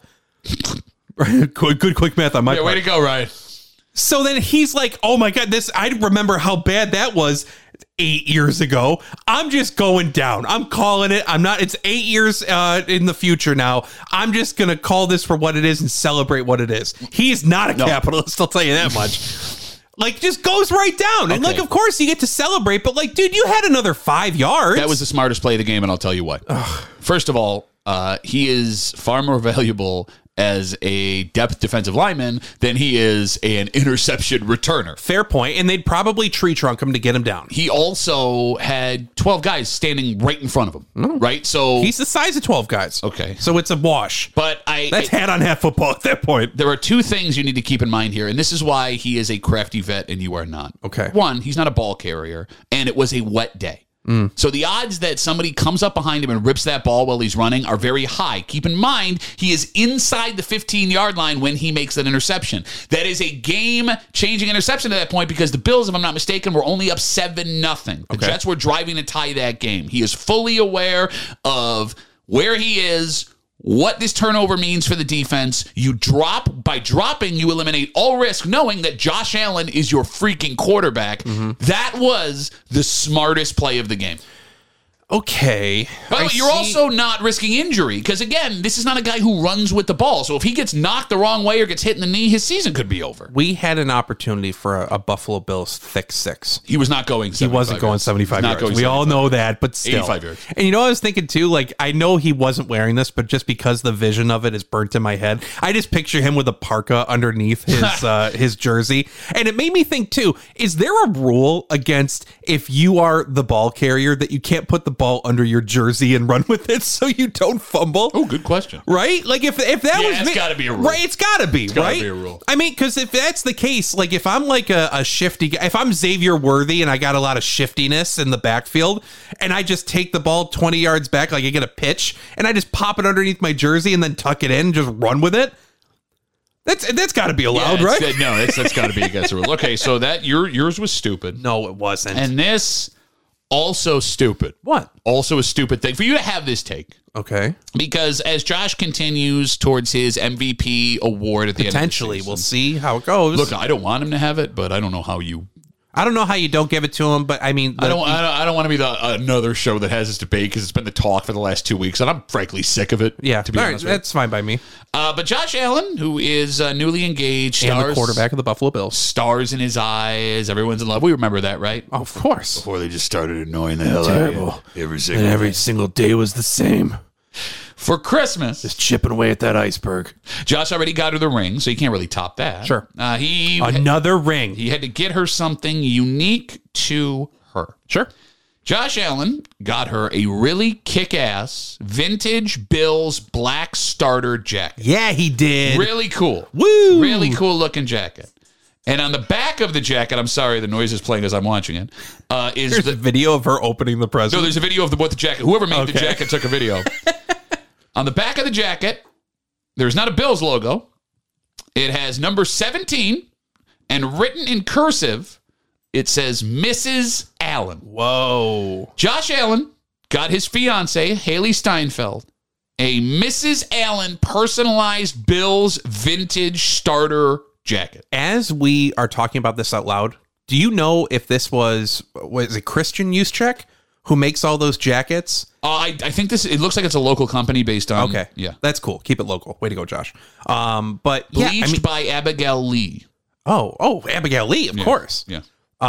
Good quick math on my part. Way to go, Ryan. So then he's like, oh my God, I remember how bad that was 8 years ago. I'm just going down. I'm calling it. It's 8 years in the future now. I'm just going to call this for what it is and celebrate what it is. He's not a capitalist, I'll tell you that much. Just goes right down. And of course you get to celebrate, but dude, you had another 5 yards. That was the smartest play of the game, and I'll tell you what. First of all, he is far more valuable as a depth defensive lineman than he is an interception returner. Fair point, and they'd probably tree trunk him to get him down. He also had 12 guys standing right in front of him, right? So He's the size of 12 guys. Okay. So it's a wash. But That's hat-on-hat football at that point. there are two things you need to keep in mind here, and this is why he is a crafty vet and you are not. Okay. One, he's not a ball carrier, and it was a wet day. So the odds that somebody comes up behind him and rips that ball while he's running are very high. Keep in mind, he is inside the 15-yard line when he makes that interception. That is a game-changing interception at that point because the Bills, if I'm not mistaken, were only up 7-0. The Jets were driving to tie that game. He is fully aware of where he is, what this turnover means for the defense. By dropping, you eliminate all risk, knowing that Josh Allen is your freaking quarterback. That was the smartest play of the game. Okay. By the way, you're also not risking injury because, again, this is not a guy who runs with the ball. So if he gets knocked the wrong way or gets hit in the knee, his season could be over. We had an opportunity for a Buffalo Bills thick six. He was not going 75 He wasn't going 75 yards. We all know that, but still. 85 yards. And you know what I was thinking too? Like, I know he wasn't wearing this, but just because the vision of it is burnt in my head, I just picture him with a parka underneath his jersey. And it made me think too, is there a rule against if you are the ball carrier that you can't put the ball under your jersey and run with it so you don't fumble? Oh, good question. Right? Like if that was it's got to be a rule. Right, it's got to be, gotta right? be a rule. I mean, because if that's the case, like if I'm like a shifty guy, if I'm Xavier Worthy and I got a lot of shiftiness in the backfield and I just take the ball 20 yards back, like I get a pitch and I just pop it underneath my jersey and then tuck it in and just run with it, that's got to be allowed, right? No, that's got to be against the rule. Okay, so that yours was stupid. No, it wasn't. And this also stupid. What? Also a stupid thing for you to have this take. Okay. Because as Josh continues towards his MVP award at the Potentially, end of the we'll season, see how it goes. Look, I don't want him to have it, but I don't know how you. I don't know how you don't give it to him, but I mean, I don't want to be another show that has this debate because it's been the talk for the last 2 weeks, and I'm frankly sick of it. Yeah, to be honest, that's fine by me. But Josh Allen, who is newly engaged, And the quarterback of the Buffalo Bills, stars in his eyes. Everyone's in love. We remember that, right? of course. Before they just started annoying the hell out of you. Every single day was the same. For Christmas, Just chipping away at that iceberg. Josh already got her the ring, so you can't really top that. Sure. Another ring. He had to get her something unique to her. Sure. Josh Allen got her a really kick-ass vintage Bills black starter jacket. Yeah, he did. Really cool. Woo! Really cool looking jacket. And on the back of the jacket, I'm sorry, the noise is playing as I'm watching it, is There's a video of her opening the present. No, there's a video of what the jacket, whoever made the jacket took a video. On the back of the jacket, there's not a Bills logo. It has number 17, and written in cursive, it says Mrs. Allen. Whoa. Josh Allen got his fiancée, Haley Steinfeld, a Mrs. Allen personalized Bills vintage starter jacket. As we are talking about this out loud, do you know if this was it Christian Juszczyk who makes all those jackets? I think it looks like it's a local company based on. Okay. Yeah. That's cool. Keep it local. Way to go, Josh. But yeah, Bleached by Abigail Lee. Oh, Abigail Lee, of course. Yeah.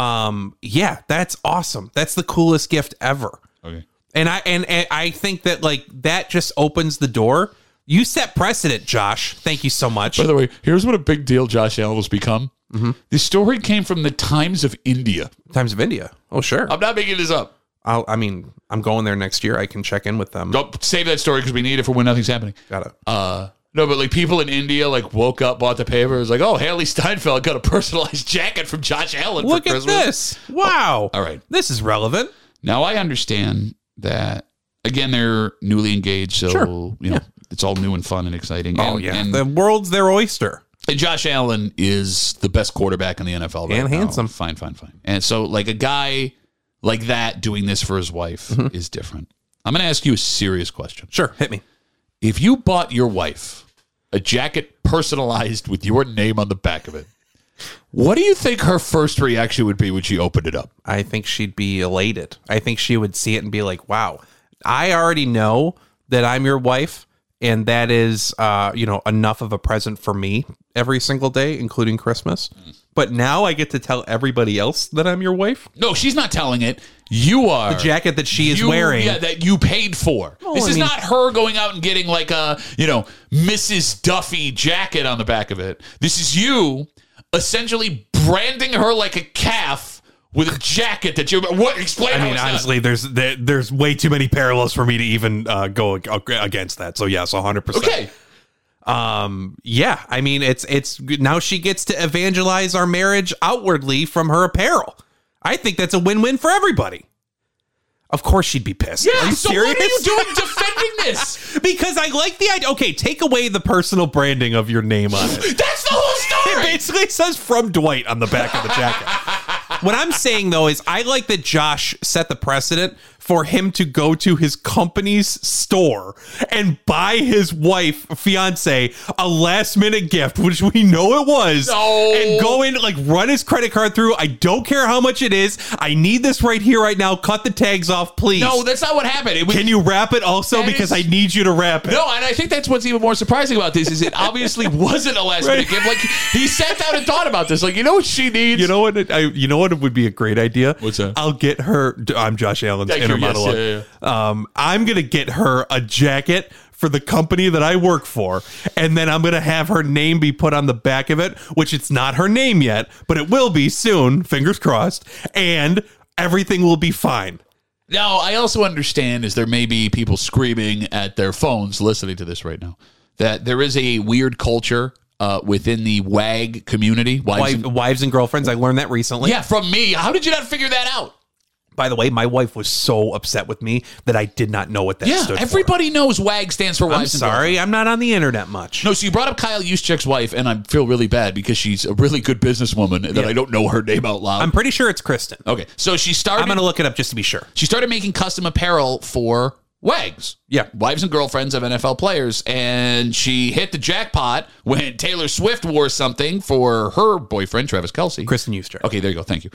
Yeah, that's awesome. That's the coolest gift ever. Okay. And I think that like that just opens the door. You set precedent, Josh. Thank you so much. By the way, here's what a big deal Josh Allen has become. Mm-hmm. The story came from the Times of India. Times of India. Oh, sure. I'm not making this up. I'm going there next year. I can check in with them. Don't save that story because we need it for when nothing's happening. Got it. No, but like people in India like woke up, bought the paper. It was like, oh, Haley Steinfeld got a personalized jacket from Josh Allen Look for at Christmas. this. Wow. All right. This is relevant. Now I understand that, again, they're newly engaged. So, Sure. It's all new and fun and exciting. And the world's their oyster. And Josh Allen is the best quarterback in the NFL right And now. handsome. Fine. And so like a guy like that doing this for his wife is different. I'm going to ask you a serious question. Sure. Hit me. If you bought your wife a jacket personalized with your name on the back of it, what do you think her first reaction would be when she opened it up? I think she'd be elated. I think she would see it and be like, wow, I already know that I'm your wife. And that is, enough of a present for me every single day, including Christmas. But now I get to tell everybody else that I'm your wife. No, she's not telling it. You are the jacket that she is wearing. Yeah, that you paid for. This is not her going out and getting like a, Mrs. Duffy jacket on the back of it. This is you essentially branding her like a calf with a jacket that you. What? Explain. I mean, honestly, there's way too many parallels for me to even go against that. So yes, 100%. Okay. Yeah. I mean, it's now she gets to evangelize our marriage outwardly from her apparel. I think that's a win-win for everybody. Of course she'd be pissed. Yeah, are you so serious? what are you doing defending this? Because I like the idea. Okay, take away the personal branding of your name on it. That's the whole story. It basically says from Dwight on the back of the jacket. What I'm saying, though, is I like that Josh set the precedent for him to go to his company's store and buy his fiance, a last minute gift, which we know it was, and go in, run his credit card through. I don't care how much it is. I need this right here, right now. Cut the tags off, please. No, that's not what happened. Can you wrap it also? Because I need you to wrap it. No, and I think that's what's even more surprising about this is it obviously wasn't a last minute gift. Like, he sat down and thought about this. Like, you know what she needs? You know what it would be a great idea? What's that? I'll get her. I'm Josh Allen's inner monologue. Yeah. I'm going to get her a jacket for the company that I work for, and then I'm going to have her name be put on the back of it, which it's not her name yet, but it will be soon, fingers crossed, and everything will be fine. Now, I also understand is there may be people screaming at their phones listening to this right now, that there is a weird culture within the WAG community. Wives and girlfriends. I learned that recently. Yeah, from me. How did you not figure that out? By the way, my wife was so upset with me that I did not know what that stood for. Everybody knows WAG stands for wives. I'm sorry, I'm not on the internet much. No, so you brought up Kyle Juszczyk's wife, and I feel really bad because she's a really good businesswoman that I don't know her name out loud. I'm pretty sure it's Kristen. Okay, so she started... I'm going to look it up just to be sure. She started making custom apparel for WAGs. Yeah. Wives and girlfriends of NFL players. And she hit the jackpot when Taylor Swift wore something for her boyfriend, Travis Kelce. Kristen Juszczyk. Okay, there you go. Thank you.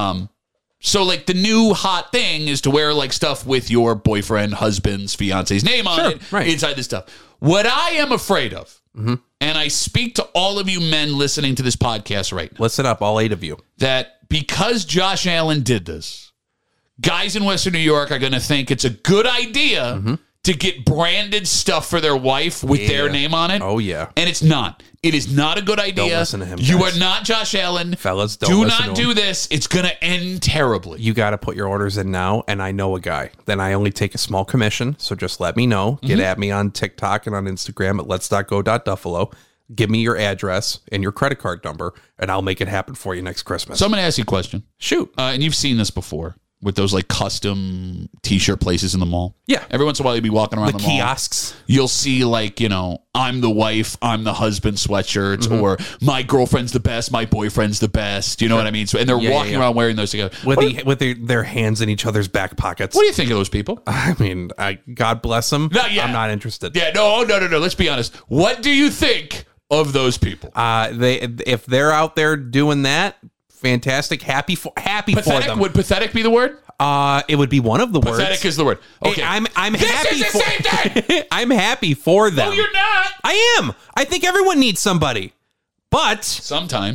So, the new hot thing is to wear, stuff with your boyfriend, husband's, fiance's name on it inside this stuff. What I am afraid of, and I speak to all of you men listening to this podcast right now. Listen up, all 8 of you. That because Josh Allen did this, guys in Western New York are going to think it's a good idea to get branded stuff for their wife with their name on it. Oh, yeah. And it's not. It is not a good idea. Don't listen to him, You guys. are not Josh Allen. Fellas, don't do listen not to do him. this. It's going to end terribly. You got to put your orders in now, and I know a guy. Then I only take a small commission, so just let me know. Get at me on TikTok and on Instagram at lets.go.duffalo. Give me your address and your credit card number, and I'll make it happen for you next Christmas. So I'm going to ask you a question. Shoot. And you've seen this before with those custom t-shirt places in the mall. Yeah. Every once in a while you'll be walking around the mall. Kiosks. You'll see I'm the wife, I'm the husband sweatshirts, or my girlfriend's the best, my boyfriend's the best. You know what I mean? So, and they're walking around wearing those together. With their hands in each other's back pockets. What do you think of those people? I mean, God bless them. I'm not interested. Yeah, no. Let's be honest. What do you think of those people? If they're out there doing that, fantastic. Happy for them. Would pathetic be the word? It would be one of the words. Pathetic is the word. Okay, I'm this happy is the same thing. I'm happy for them. No, you're not. I am. I think everyone needs somebody, but sometimes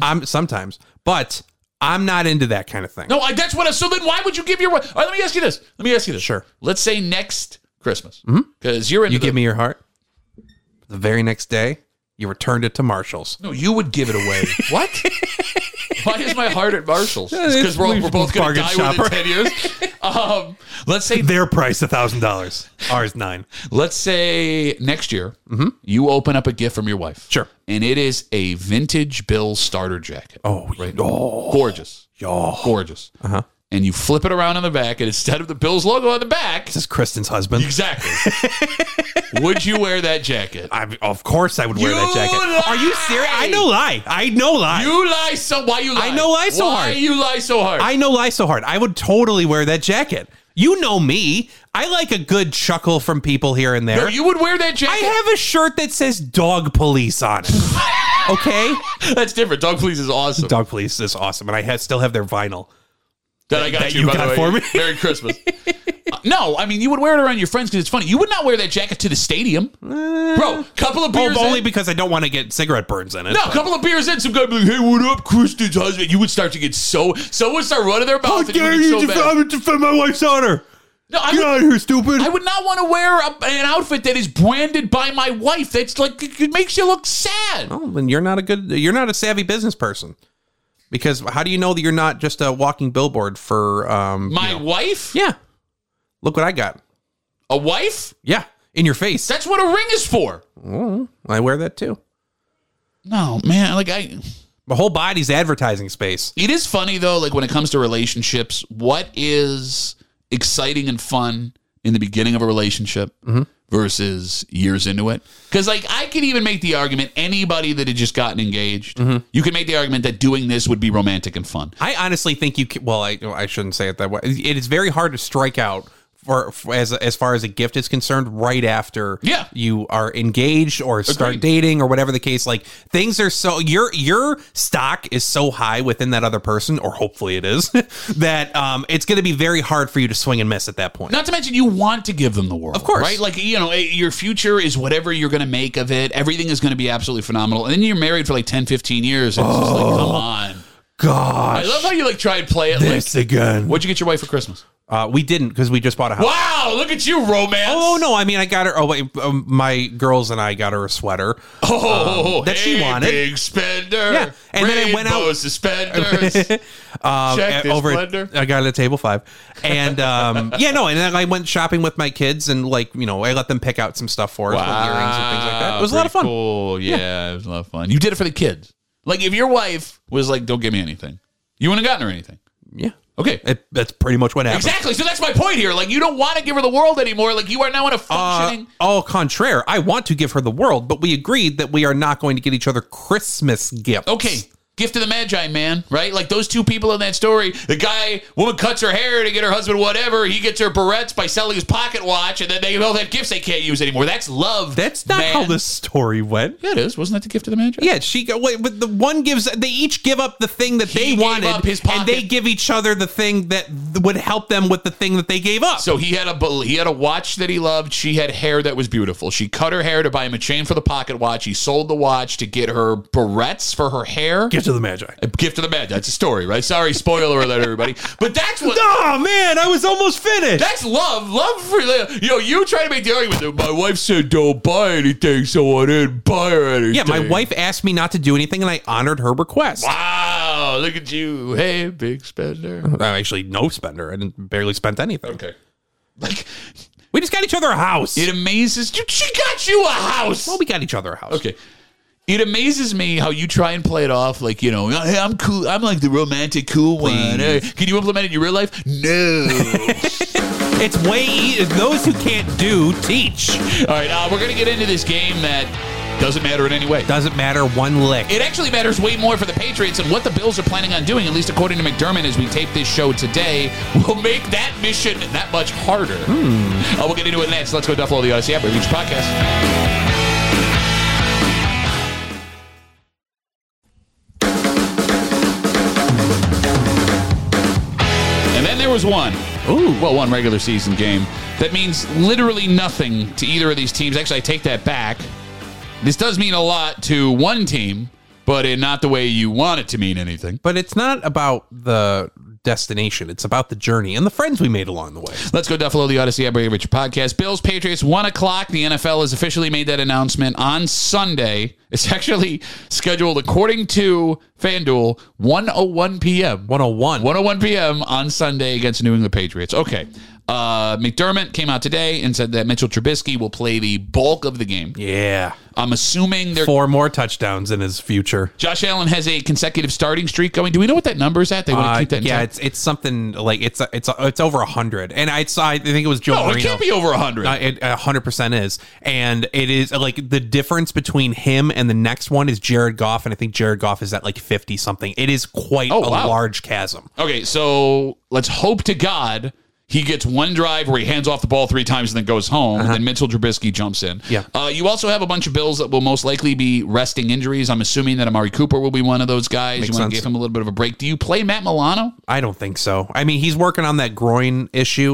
but I'm not into that kind of thing. No, that's what. So then, why would you give your? All right, let me ask you this. Sure. Let's say next Christmas, because you're into. You give me your heart. The very next day, you returned it to Marshall's. No, you would give it away. What? Why is my heart at Marshall's? Because we're both going to die within 10 years. Let's say their price $1,000. Ours $9,000. Let's say next year you open up a gift from your wife. Sure. And it is a vintage Bill starter jacket. Oh, right. Oh, gorgeous. Oh. Gorgeous. And you flip it around on the back, and instead of the Bills logo on the back, this is Kristen's husband. Exactly. Would you wear that jacket? Of course I would wear that jacket. Lie. Are you serious? I know lie. You lie so. Why you lie? I know lie so hard. Why you lie so hard? I know lie so hard. I would totally wear that jacket. You know me. I like a good chuckle from people here and there. No, you would wear that jacket? I have a shirt that says Dog Police on it. Okay? That's different. Dog Police is awesome. Dog Police is awesome. And I still have their vinyl. That I got that you, by got the way. for me. Merry Christmas. No, I mean, you would wear it around your friends because it's funny. You would not wear that jacket to the stadium. Bro, couple of beers only in. because I don't want to get cigarette burns in it. No, a couple of beers in, some guy would be like, hey, what up, Kristen's husband? You would start to get someone would start running their mouth. How dare you defend my wife's honor? No, Get out of here, stupid. I would not want to wear an outfit that is branded by my wife. That's like, it makes you look sad. Oh, then you're not a savvy business person. Because how do you know that you're not just a walking billboard for My wife? Yeah. Look what I got. A wife? Yeah. In your face. That's what a ring is for. Oh, I wear that too. No, man, My whole body's advertising space. it is funny though, like when it comes to relationships, what is exciting and fun in the beginning of a relationship versus years into it? Because like I could even make the argument, anybody that had just gotten engaged, you could make the argument that doing this would be romantic and fun. I honestly think you can, well, I shouldn't say it that way. It is very hard to strike out for as far as a gift is concerned right after you are engaged or start dating or whatever the case. Like things are so your stock is so high within that other person, or hopefully it is, that it's going to be very hard for you to swing and miss at that point. Not to mention you want to give them the world. Of course. Right? Like, you know, your future is whatever you're going to make of it. Everything is going to be absolutely phenomenal. And then you're married for like 10, 15 years. And it's just like, come on. Gosh. I love how you like try and play it This again. What'd you get your wife for Christmas? We didn't, because we just bought a house. Wow, look at you, romance. Oh, no, I mean, I got her, my girls and I got her a sweater that she wanted. Big spender. Yeah, and then I went out. Suspenders. Check this over blender. I got it at table 5. And and then I went shopping with my kids, and like, you know, I let them pick out some stuff for us with earrings and things like that. It was a lot of fun. Cool. Yeah, it was a lot of fun. You did it for the kids. Like if your wife was like, don't give me anything, you wouldn't have gotten her anything. Yeah. Okay. That's pretty much what happened. Exactly. So that's my point here. Like, you don't want to give her the world anymore. Like, you are now in a functioning... Au contraire. I want to give her the world, but we agreed that we are not going to get each other Christmas gifts. Okay. Gift of the Magi, man, right? Like those two people in that story, woman cuts her hair to get her husband whatever. He gets her barrettes by selling his pocket watch, and then they both have gifts they can't use anymore. That's love. That's not how the story went. Yeah, it is. Wasn't that the gift of the Magi? Yeah, but the one they each give up the thing that they wanted, and they give each other the thing that would help them with the thing that they gave up. So he had a watch that he loved. She had hair that was beautiful. She cut her hair to buy him a chain for the pocket watch. He sold the watch to get her barrettes for her hair. Gift of the Magi. A gift of the Magi. That's a story, right? Sorry, spoiler alert, everybody. But that's what... Oh, man, I was almost finished. That's love. Love for... you try to make the argument that my wife said don't buy anything, so I didn't buy her anything. Yeah, my wife asked me not to do anything, and I honored her request. Wow, look at you. Hey, big spender. Actually, no spender. I barely spent anything. Okay. Like... We just got each other a house. It amazes... She got you a house. Well, we got each other a house. Okay. It amazes me how you try and play it off like, you know, hey, I'm cool. I'm like the romantic cool one. Hey, can you implement it in your real life? No. It's way easy. Those who can't do, teach. All right, we're going to get into this game that doesn't matter in any way. Doesn't matter one lick. It actually matters way more for the Patriots, and what the Bills are planning on doing, at least according to McDermott, as we tape this show today, will make that mission that much harder. We'll get into it next. Let's go Duffalo the Odyssey app. Reach podcast. There was one regular season game that means literally nothing to either of these teams. Actually, I take that back. This does mean a lot to one team, but in not the way you want it to mean anything. But it's not about the destination. It's about the journey and the friends we made along the way. Let's go Duffalo the Odyssey Aberry Richard podcast. Bills, Patriots, 1 o'clock. The NFL has officially made that announcement on Sunday. It's actually scheduled, according to FanDuel, 1:01 p.m. 1:01 p.m. on Sunday against New England Patriots. Okay. McDermott came out today and said that Mitchell Trubisky will play the bulk of the game. Yeah. I'm assuming they're 4 more touchdowns in his future. Josh Allen has a consecutive starting streak going. Do we know what that number is at? They want to keep that. Yeah, it's something like it's over 100, and I think it was Joe Marino. It can't be over 100. It 100% is, and it is like the difference between him and the next one is Jared Goff, and I think Jared Goff is at like 50 something. It is quite a large chasm. Okay, so let's hope to God he gets one drive where he hands off the ball 3 times and then goes home, and then Mitchell Trubisky jumps in. Yeah. You also have a bunch of Bills that will most likely be resting injuries. I'm assuming that Amari Cooper will be one of those guys. Makes you want to sense. give him a little bit of a break. Do you play Matt Milano? I don't think so. I mean, he's working on that groin issue,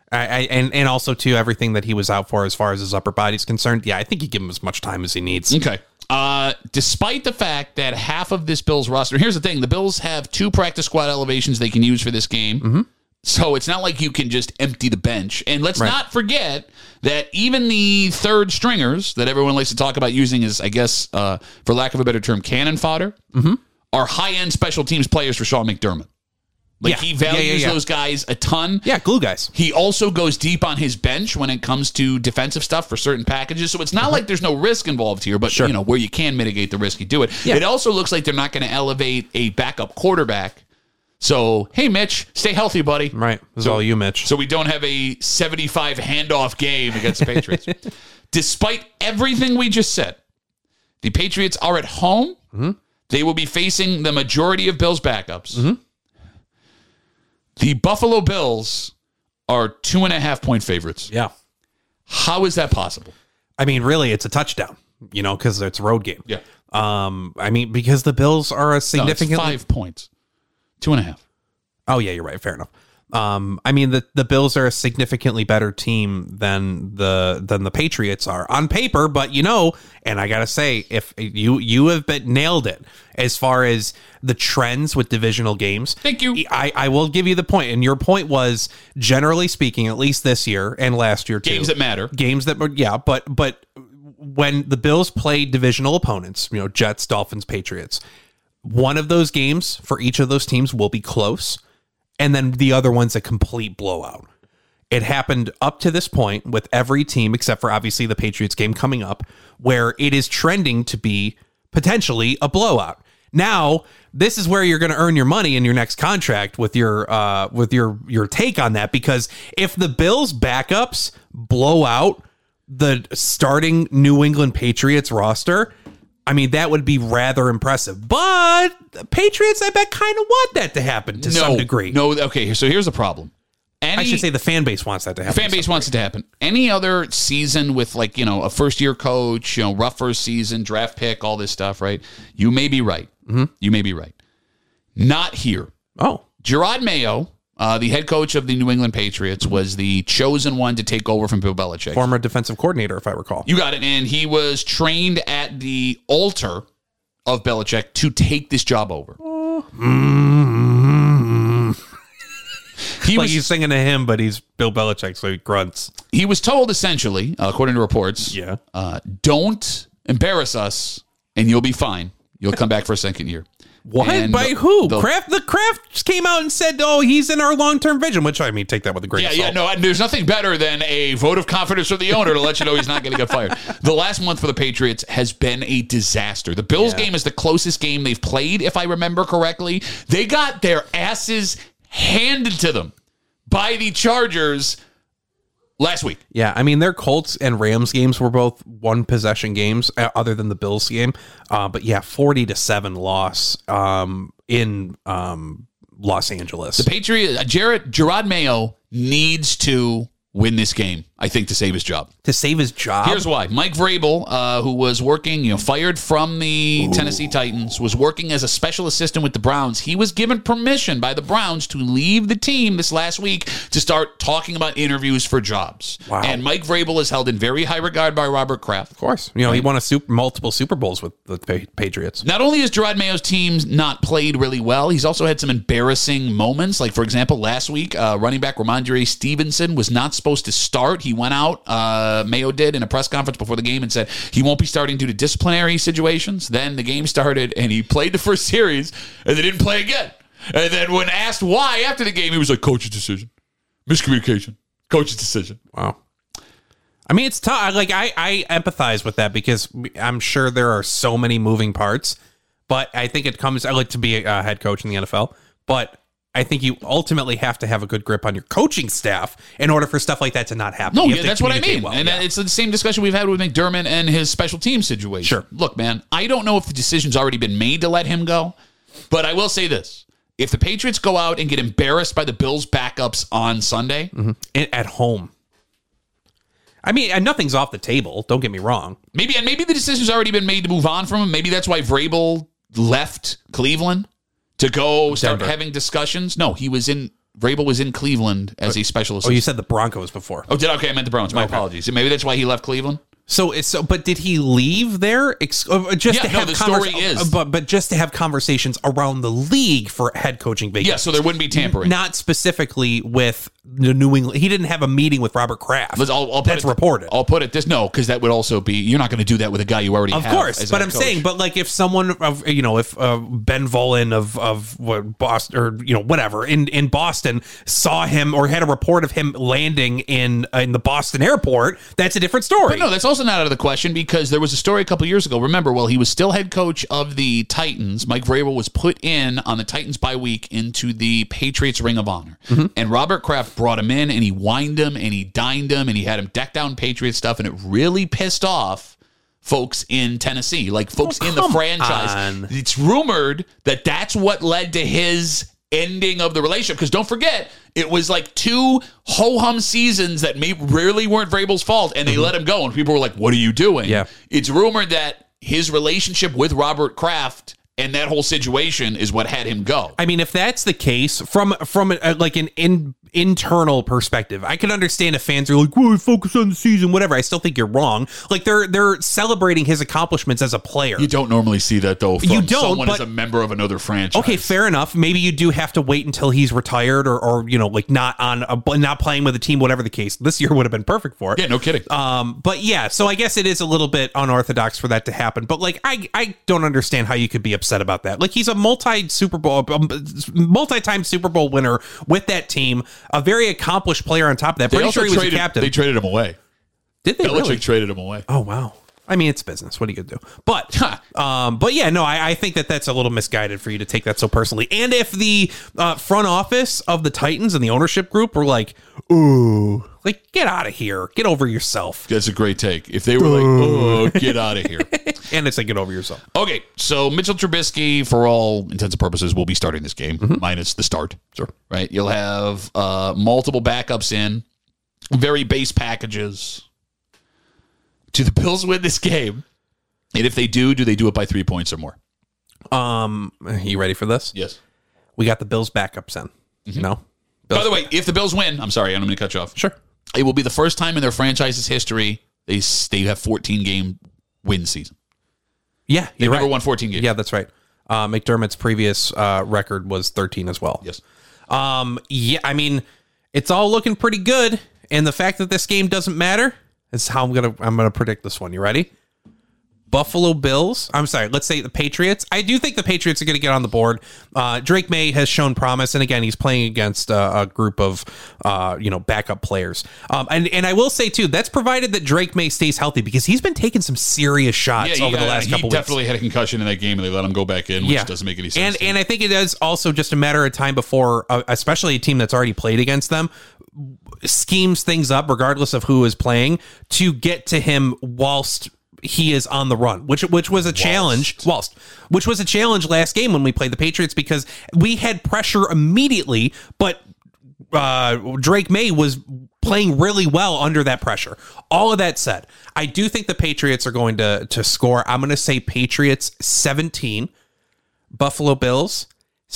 And also too, everything that he was out for as far as his upper body's concerned. Yeah, I think you give him as much time as he needs. Okay. Despite the fact that half of this Bills roster, here's the thing: the Bills have 2 practice squad elevations they can use for this game. So it's not like you can just empty the bench. And let's not forget that even the third stringers that everyone likes to talk about using as, I guess, for lack of a better term, cannon fodder, are high-end special teams players for Sean McDermott. He values those guys a ton. Yeah, glue guys. He also goes deep on his bench when it comes to defensive stuff for certain packages. So it's not like there's no risk involved here, but where you can mitigate the risk, you do it. Yeah. It also looks like they're not going to elevate a backup quarterback. So, hey, Mitch, stay healthy, buddy. Right. This is all you, Mitch. So we don't have a 75 handoff game against the Patriots. Despite everything we just said, the Patriots are at home. They will be facing the majority of Bills backups. The Buffalo Bills are 2.5-point favorites. Yeah. How is that possible? I mean, really, it's a touchdown, because it's a road game. Yeah. I mean, because the Bills are a significantly... No, it's 5 points. 2.5. Oh, yeah, you're right. Fair enough. I mean, the Bills are a significantly better team than the Patriots are on paper, but and I gotta say, if you have nailed it as far as the trends with divisional games. Thank you. I will give you the point, and your point was, generally speaking, at least this year and last year too, games that matter, but when the Bills play divisional opponents, Jets, Dolphins, Patriots, one of those games for each of those teams will be close. And then the other one's a complete blowout. It happened up to this point with every team, except for obviously the Patriots game coming up, where it is trending to be potentially a blowout. Now, this is where you're going to earn your money in your next contract with your take on that, because if the Bills backups blow out the starting New England Patriots roster, I mean, that would be rather impressive. But the Patriots, I bet, kind of want that to happen to some degree. No, okay, so here's the problem. I should say the fan base wants that to happen. The fan base wants it to happen. Any other season with, a first-year coach, rough first season, draft pick, all this stuff, right? You may be right. You may be right. Not here. Oh. Gerard Mayo, the head coach of the New England Patriots, was the chosen one to take over from Bill Belichick. Former defensive coordinator, if I recall. You got it. And he was trained at the altar of Belichick to take this job over. He's singing to him, but he's Bill Belichick, so he grunts. He was told, essentially, according to reports, don't embarrass us, and you'll be fine. You'll come back for a second year. What? And by who? Kraft? The Kraft came out and said, he's in our long-term vision, which, I mean, take that with a grain of salt. No, there's nothing better than a vote of confidence from the owner to let you know he's not going to get fired. The last month for the Patriots has been a disaster. The Bills game is the closest game they've played, if I remember correctly. They got their asses handed to them by the Chargers last week. Yeah, I mean, their Colts and Rams games were both one-possession games, other than the Bills game. But 40-7 loss in Los Angeles. The Patriots, Gerard Mayo needs to win this game, I think, to save his job. To save his job? Here's why. Mike Vrabel, who was working, fired from the Tennessee Titans, was working as a special assistant with the Browns. He was given permission by the Browns to leave the team this last week to start talking about interviews for jobs. Wow. And Mike Vrabel is held in very high regard by Robert Kraft. Of course. He won multiple Super Bowls with the Patriots. Not only has Gerard Mayo's team not played really well, he's also had some embarrassing moments. Like, for example, last week, running back Ramondre Stevenson was not supposed to start. He went out, Mayo did, in a press conference before the game and said he won't be starting due to disciplinary situations. Then the game started and he played the first series and they didn't play again. And then when asked why after the game, he was like, coach's decision. Miscommunication. Coach's decision. Wow. I mean, it's tough. Like, I empathize with that because I'm sure there are so many moving parts, but I think I like to be a head coach in the NFL, but I think you ultimately have to have a good grip on your coaching staff in order for stuff like that to not happen. No, that's what I mean. Well. And it's the same discussion we've had with McDermott and his special team situation. Sure. Look, man, I don't know if the decision's already been made to let him go, but I will say this. If the Patriots go out and get embarrassed by the Bills' backups on Sunday. At home. I mean, and nothing's off the table. Don't get me wrong. Maybe the decision's already been made to move on from him. Maybe that's why Vrabel left Cleveland. To go start having discussions. No, he was in Vrabel was in Cleveland as a special assistant. Oh, you said the Broncos before. Oh, okay, I meant the Browns. My apologies. Maybe that's why he left Cleveland. But did he leave there The story is, but just to have conversations around the league for head coaching vacancies? Yeah, so there wouldn't be tampering. Not specifically with the New England. He didn't have a meeting with Robert Kraft. That's reported. I'll put it this. No, because that would also be, you're not going to do that with a guy you already have. Of course, but I'm saying, but like if someone of, if Ben Volin of what, Boston, or whatever in Boston saw him or had a report of him landing in the Boston airport, that's a different story. But no, that's also not out of the question, because there was a story a couple years ago. Remember, while he was still head coach of the Titans, Mike Vrabel was put in on the Titans bye week into the Patriots Ring of Honor. Mm-hmm. And Robert Kraft brought him in, and he wined him, and he dined him, and he had him deck down Patriots stuff, and it really pissed off folks in Tennessee, like folks in the franchise. It's rumored that that's what led to his ending of the relationship, because don't forget, it was like 2 ho-hum seasons that rarely weren't Vrabel's fault, and they let him go, and people were like, what are you doing? Yeah. It's rumored that his relationship with Robert Kraft and that whole situation is what had him go. I mean, if that's the case, from like an internal perspective, I can understand if fans are like, "Well, focus on the season," whatever. I still think you're wrong. Like they're celebrating his accomplishments as a player. You don't normally see that though. From you don't. Someone as a member of another franchise. Okay, fair enough. Maybe you do have to wait until he's retired, or like not playing with the team, whatever the case. This year would have been perfect for it. Yeah, no kidding. But yeah, so I guess it is a little bit unorthodox for that to happen. But like, I don't understand how you could be upset about that. Like, he's a multi-time Super Bowl winner with that team, a very accomplished player on top of that. Pretty sure he was a captain. They traded him away. Did they Belichick really? traded him away. Oh, wow. I mean, it's business. What are you gonna do? But yeah, no, I think that's a little misguided for you to take that so personally. And if the front office of the Titans and the ownership group were like, "Ooh, like get out of here, get over yourself," that's a great take. If they were like, "Oh, get out of here," and it's like, "Get over yourself." Okay, so Mitchell Trubisky, for all intents and purposes, will be starting this game, minus the start. Sure, right? You'll have multiple backups in, very base packages. Do the Bills win this game? And if they do they do it by 3 points or more? You ready for this? Yes. We got the Bills backups in. Mm-hmm. No? By the way, if the Bills win, I'm sorry, I'm going to cut you off. Sure. It will be the first time in their franchise's history they have 14-game win season. Yeah, They've never won 14 games. Yeah, that's right. McDermott's previous record was 13 as well. Yes. Yeah, I mean, it's all looking pretty good, and the fact that this game doesn't matter is how I'm gonna predict this one. You ready? Buffalo Bills. I'm sorry. Let's say the Patriots. I do think the Patriots are going to get on the board. Drake May has shown promise, and again, he's playing against a group of backup players. And I will say too, that's provided that Drake May stays healthy, because he's been taking some serious shots over the last couple weeks. He definitely had a concussion in that game, and they let him go back in, which doesn't make any sense. And I think it is also just a matter of time before, especially a team that's already played against them, schemes things up, regardless of who is playing, to get to him whilst he is on the run, which was a challenge, which was a challenge last game when we played the Patriots, because we had pressure immediately, but Drake May was playing really well under that pressure. All of that said, I do think the Patriots are going to score. I'm going to say Patriots 17, Buffalo Bills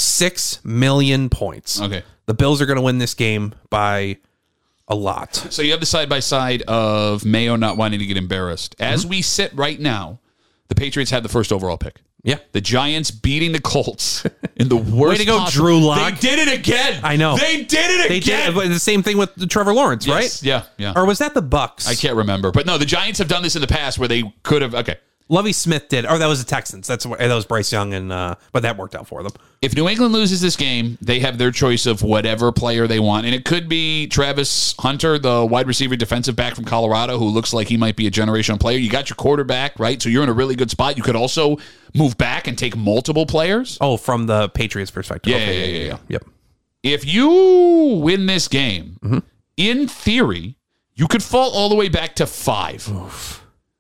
6 million points. Okay. The Bills are going to win this game by a lot. So you have the side-by-side of Mayo not wanting to get embarrassed. As we sit right now, the Patriots had the first overall pick. Yeah. The Giants beating the Colts in the worst Way to go, possible. Drew Lock. They did it again. I know. They did it again. Did the same thing with Trevor Lawrence, Yes. right? Yeah. Or was that the Bucks? I can't remember. But no, the Giants have done this in the past where they could have... Okay. Lovie Smith did. Or that was the Texans. That was Bryce Young, and but that worked out for them. If New England loses this game, they have their choice of whatever player they want. And it could be Travis Hunter, the wide receiver defensive back from Colorado, who looks like he might be a generational player. You got your quarterback, right? So you're in a really good spot. You could also move back and take multiple players. Oh, from the Patriots perspective. Yeah. Yep. If you win this game, in theory, you could fall all the way back to 5. Oof.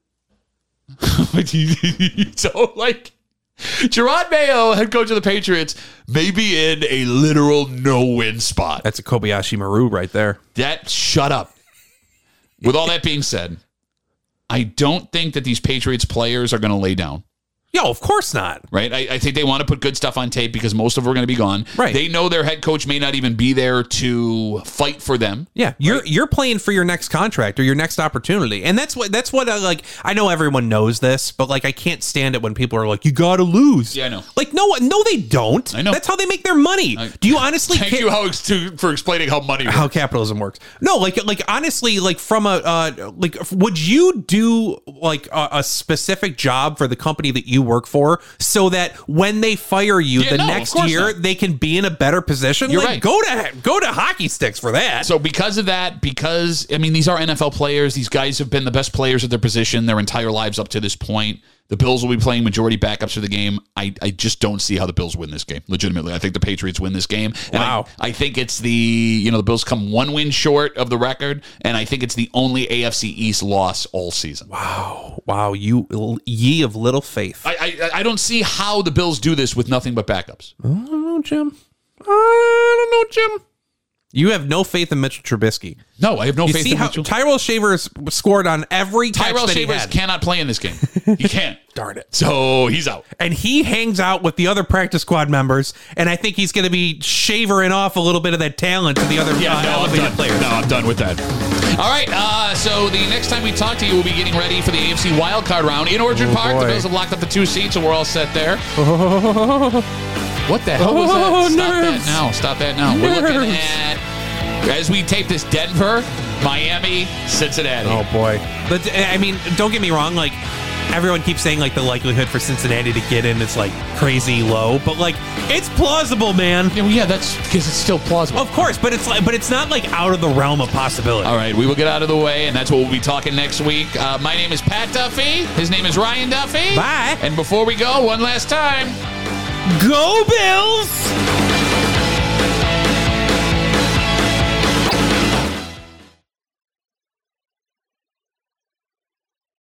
So, like, Gerard Mayo, head coach of the Patriots, may be in a literal no-win spot. That's a Kobayashi Maru right there. Shut up. With all that being said, I don't think that these Patriots players are going to lay down. Yeah, of course not. Right? I think they want to put good stuff on tape because most of them are going to be gone. Right. They know their head coach may not even be there to fight for them. Yeah, you're playing for your next contract or your next opportunity, and that's what I like. I know everyone knows this, but like I can't stand it when people are like, "You got to lose." Yeah, I know. Like, no, they don't. I know. That's how they make their money. Do you honestly? Thank you for explaining how money works. How capitalism works. No, like honestly, like from a would you do like a specific job for the company that you work for so that when they fire you next year they can be in a better position? You're like, right. Go to hockey sticks for that. So because of that, I mean, these are NFL players. These guys have been the best players at their position their entire lives up to this point. The Bills will be playing majority backups for the game. I just don't see how the Bills win this game. Legitimately, I think the Patriots win this game. And wow. I think it's the Bills come one win short of the record, and I think it's the only AFC East loss all season. Wow, ye of little faith. I don't see how the Bills do this with nothing but backups. I don't know, Jim. You have no faith in Mitchell Trubisky. No, I have no faith in Mitchell. Tyrell Shavers scored on every catch Tyrell that he Shavers had. Cannot play in this game. He can't. Darn it. So he's out. And he hangs out with the other practice squad members, and I think he's going to be shavering off a little bit of that talent to the other elevated players. No, I'm done with that. All right, so the next time we talk to you, we'll be getting ready for the AFC wildcard round in Orchard Park. Boy. The Bills have locked up the 2 seats, so we're all set there. What the hell was that? Stop that now. We're looking at, as we tape this, Denver, Miami, Cincinnati. Oh, boy. But, I mean, don't get me wrong. Like, everyone keeps saying, like, the likelihood for Cincinnati to get in is, like, crazy low. But, like, it's plausible, man. Yeah, that's because it's still plausible. Of course, but it's not, like, out of the realm of possibility. All right, we will get out of the way, and that's what we'll be talking next week. My name is Pat Duffy. His name is Ryan Duffy. Bye. And before we go, one last time. Go Bills!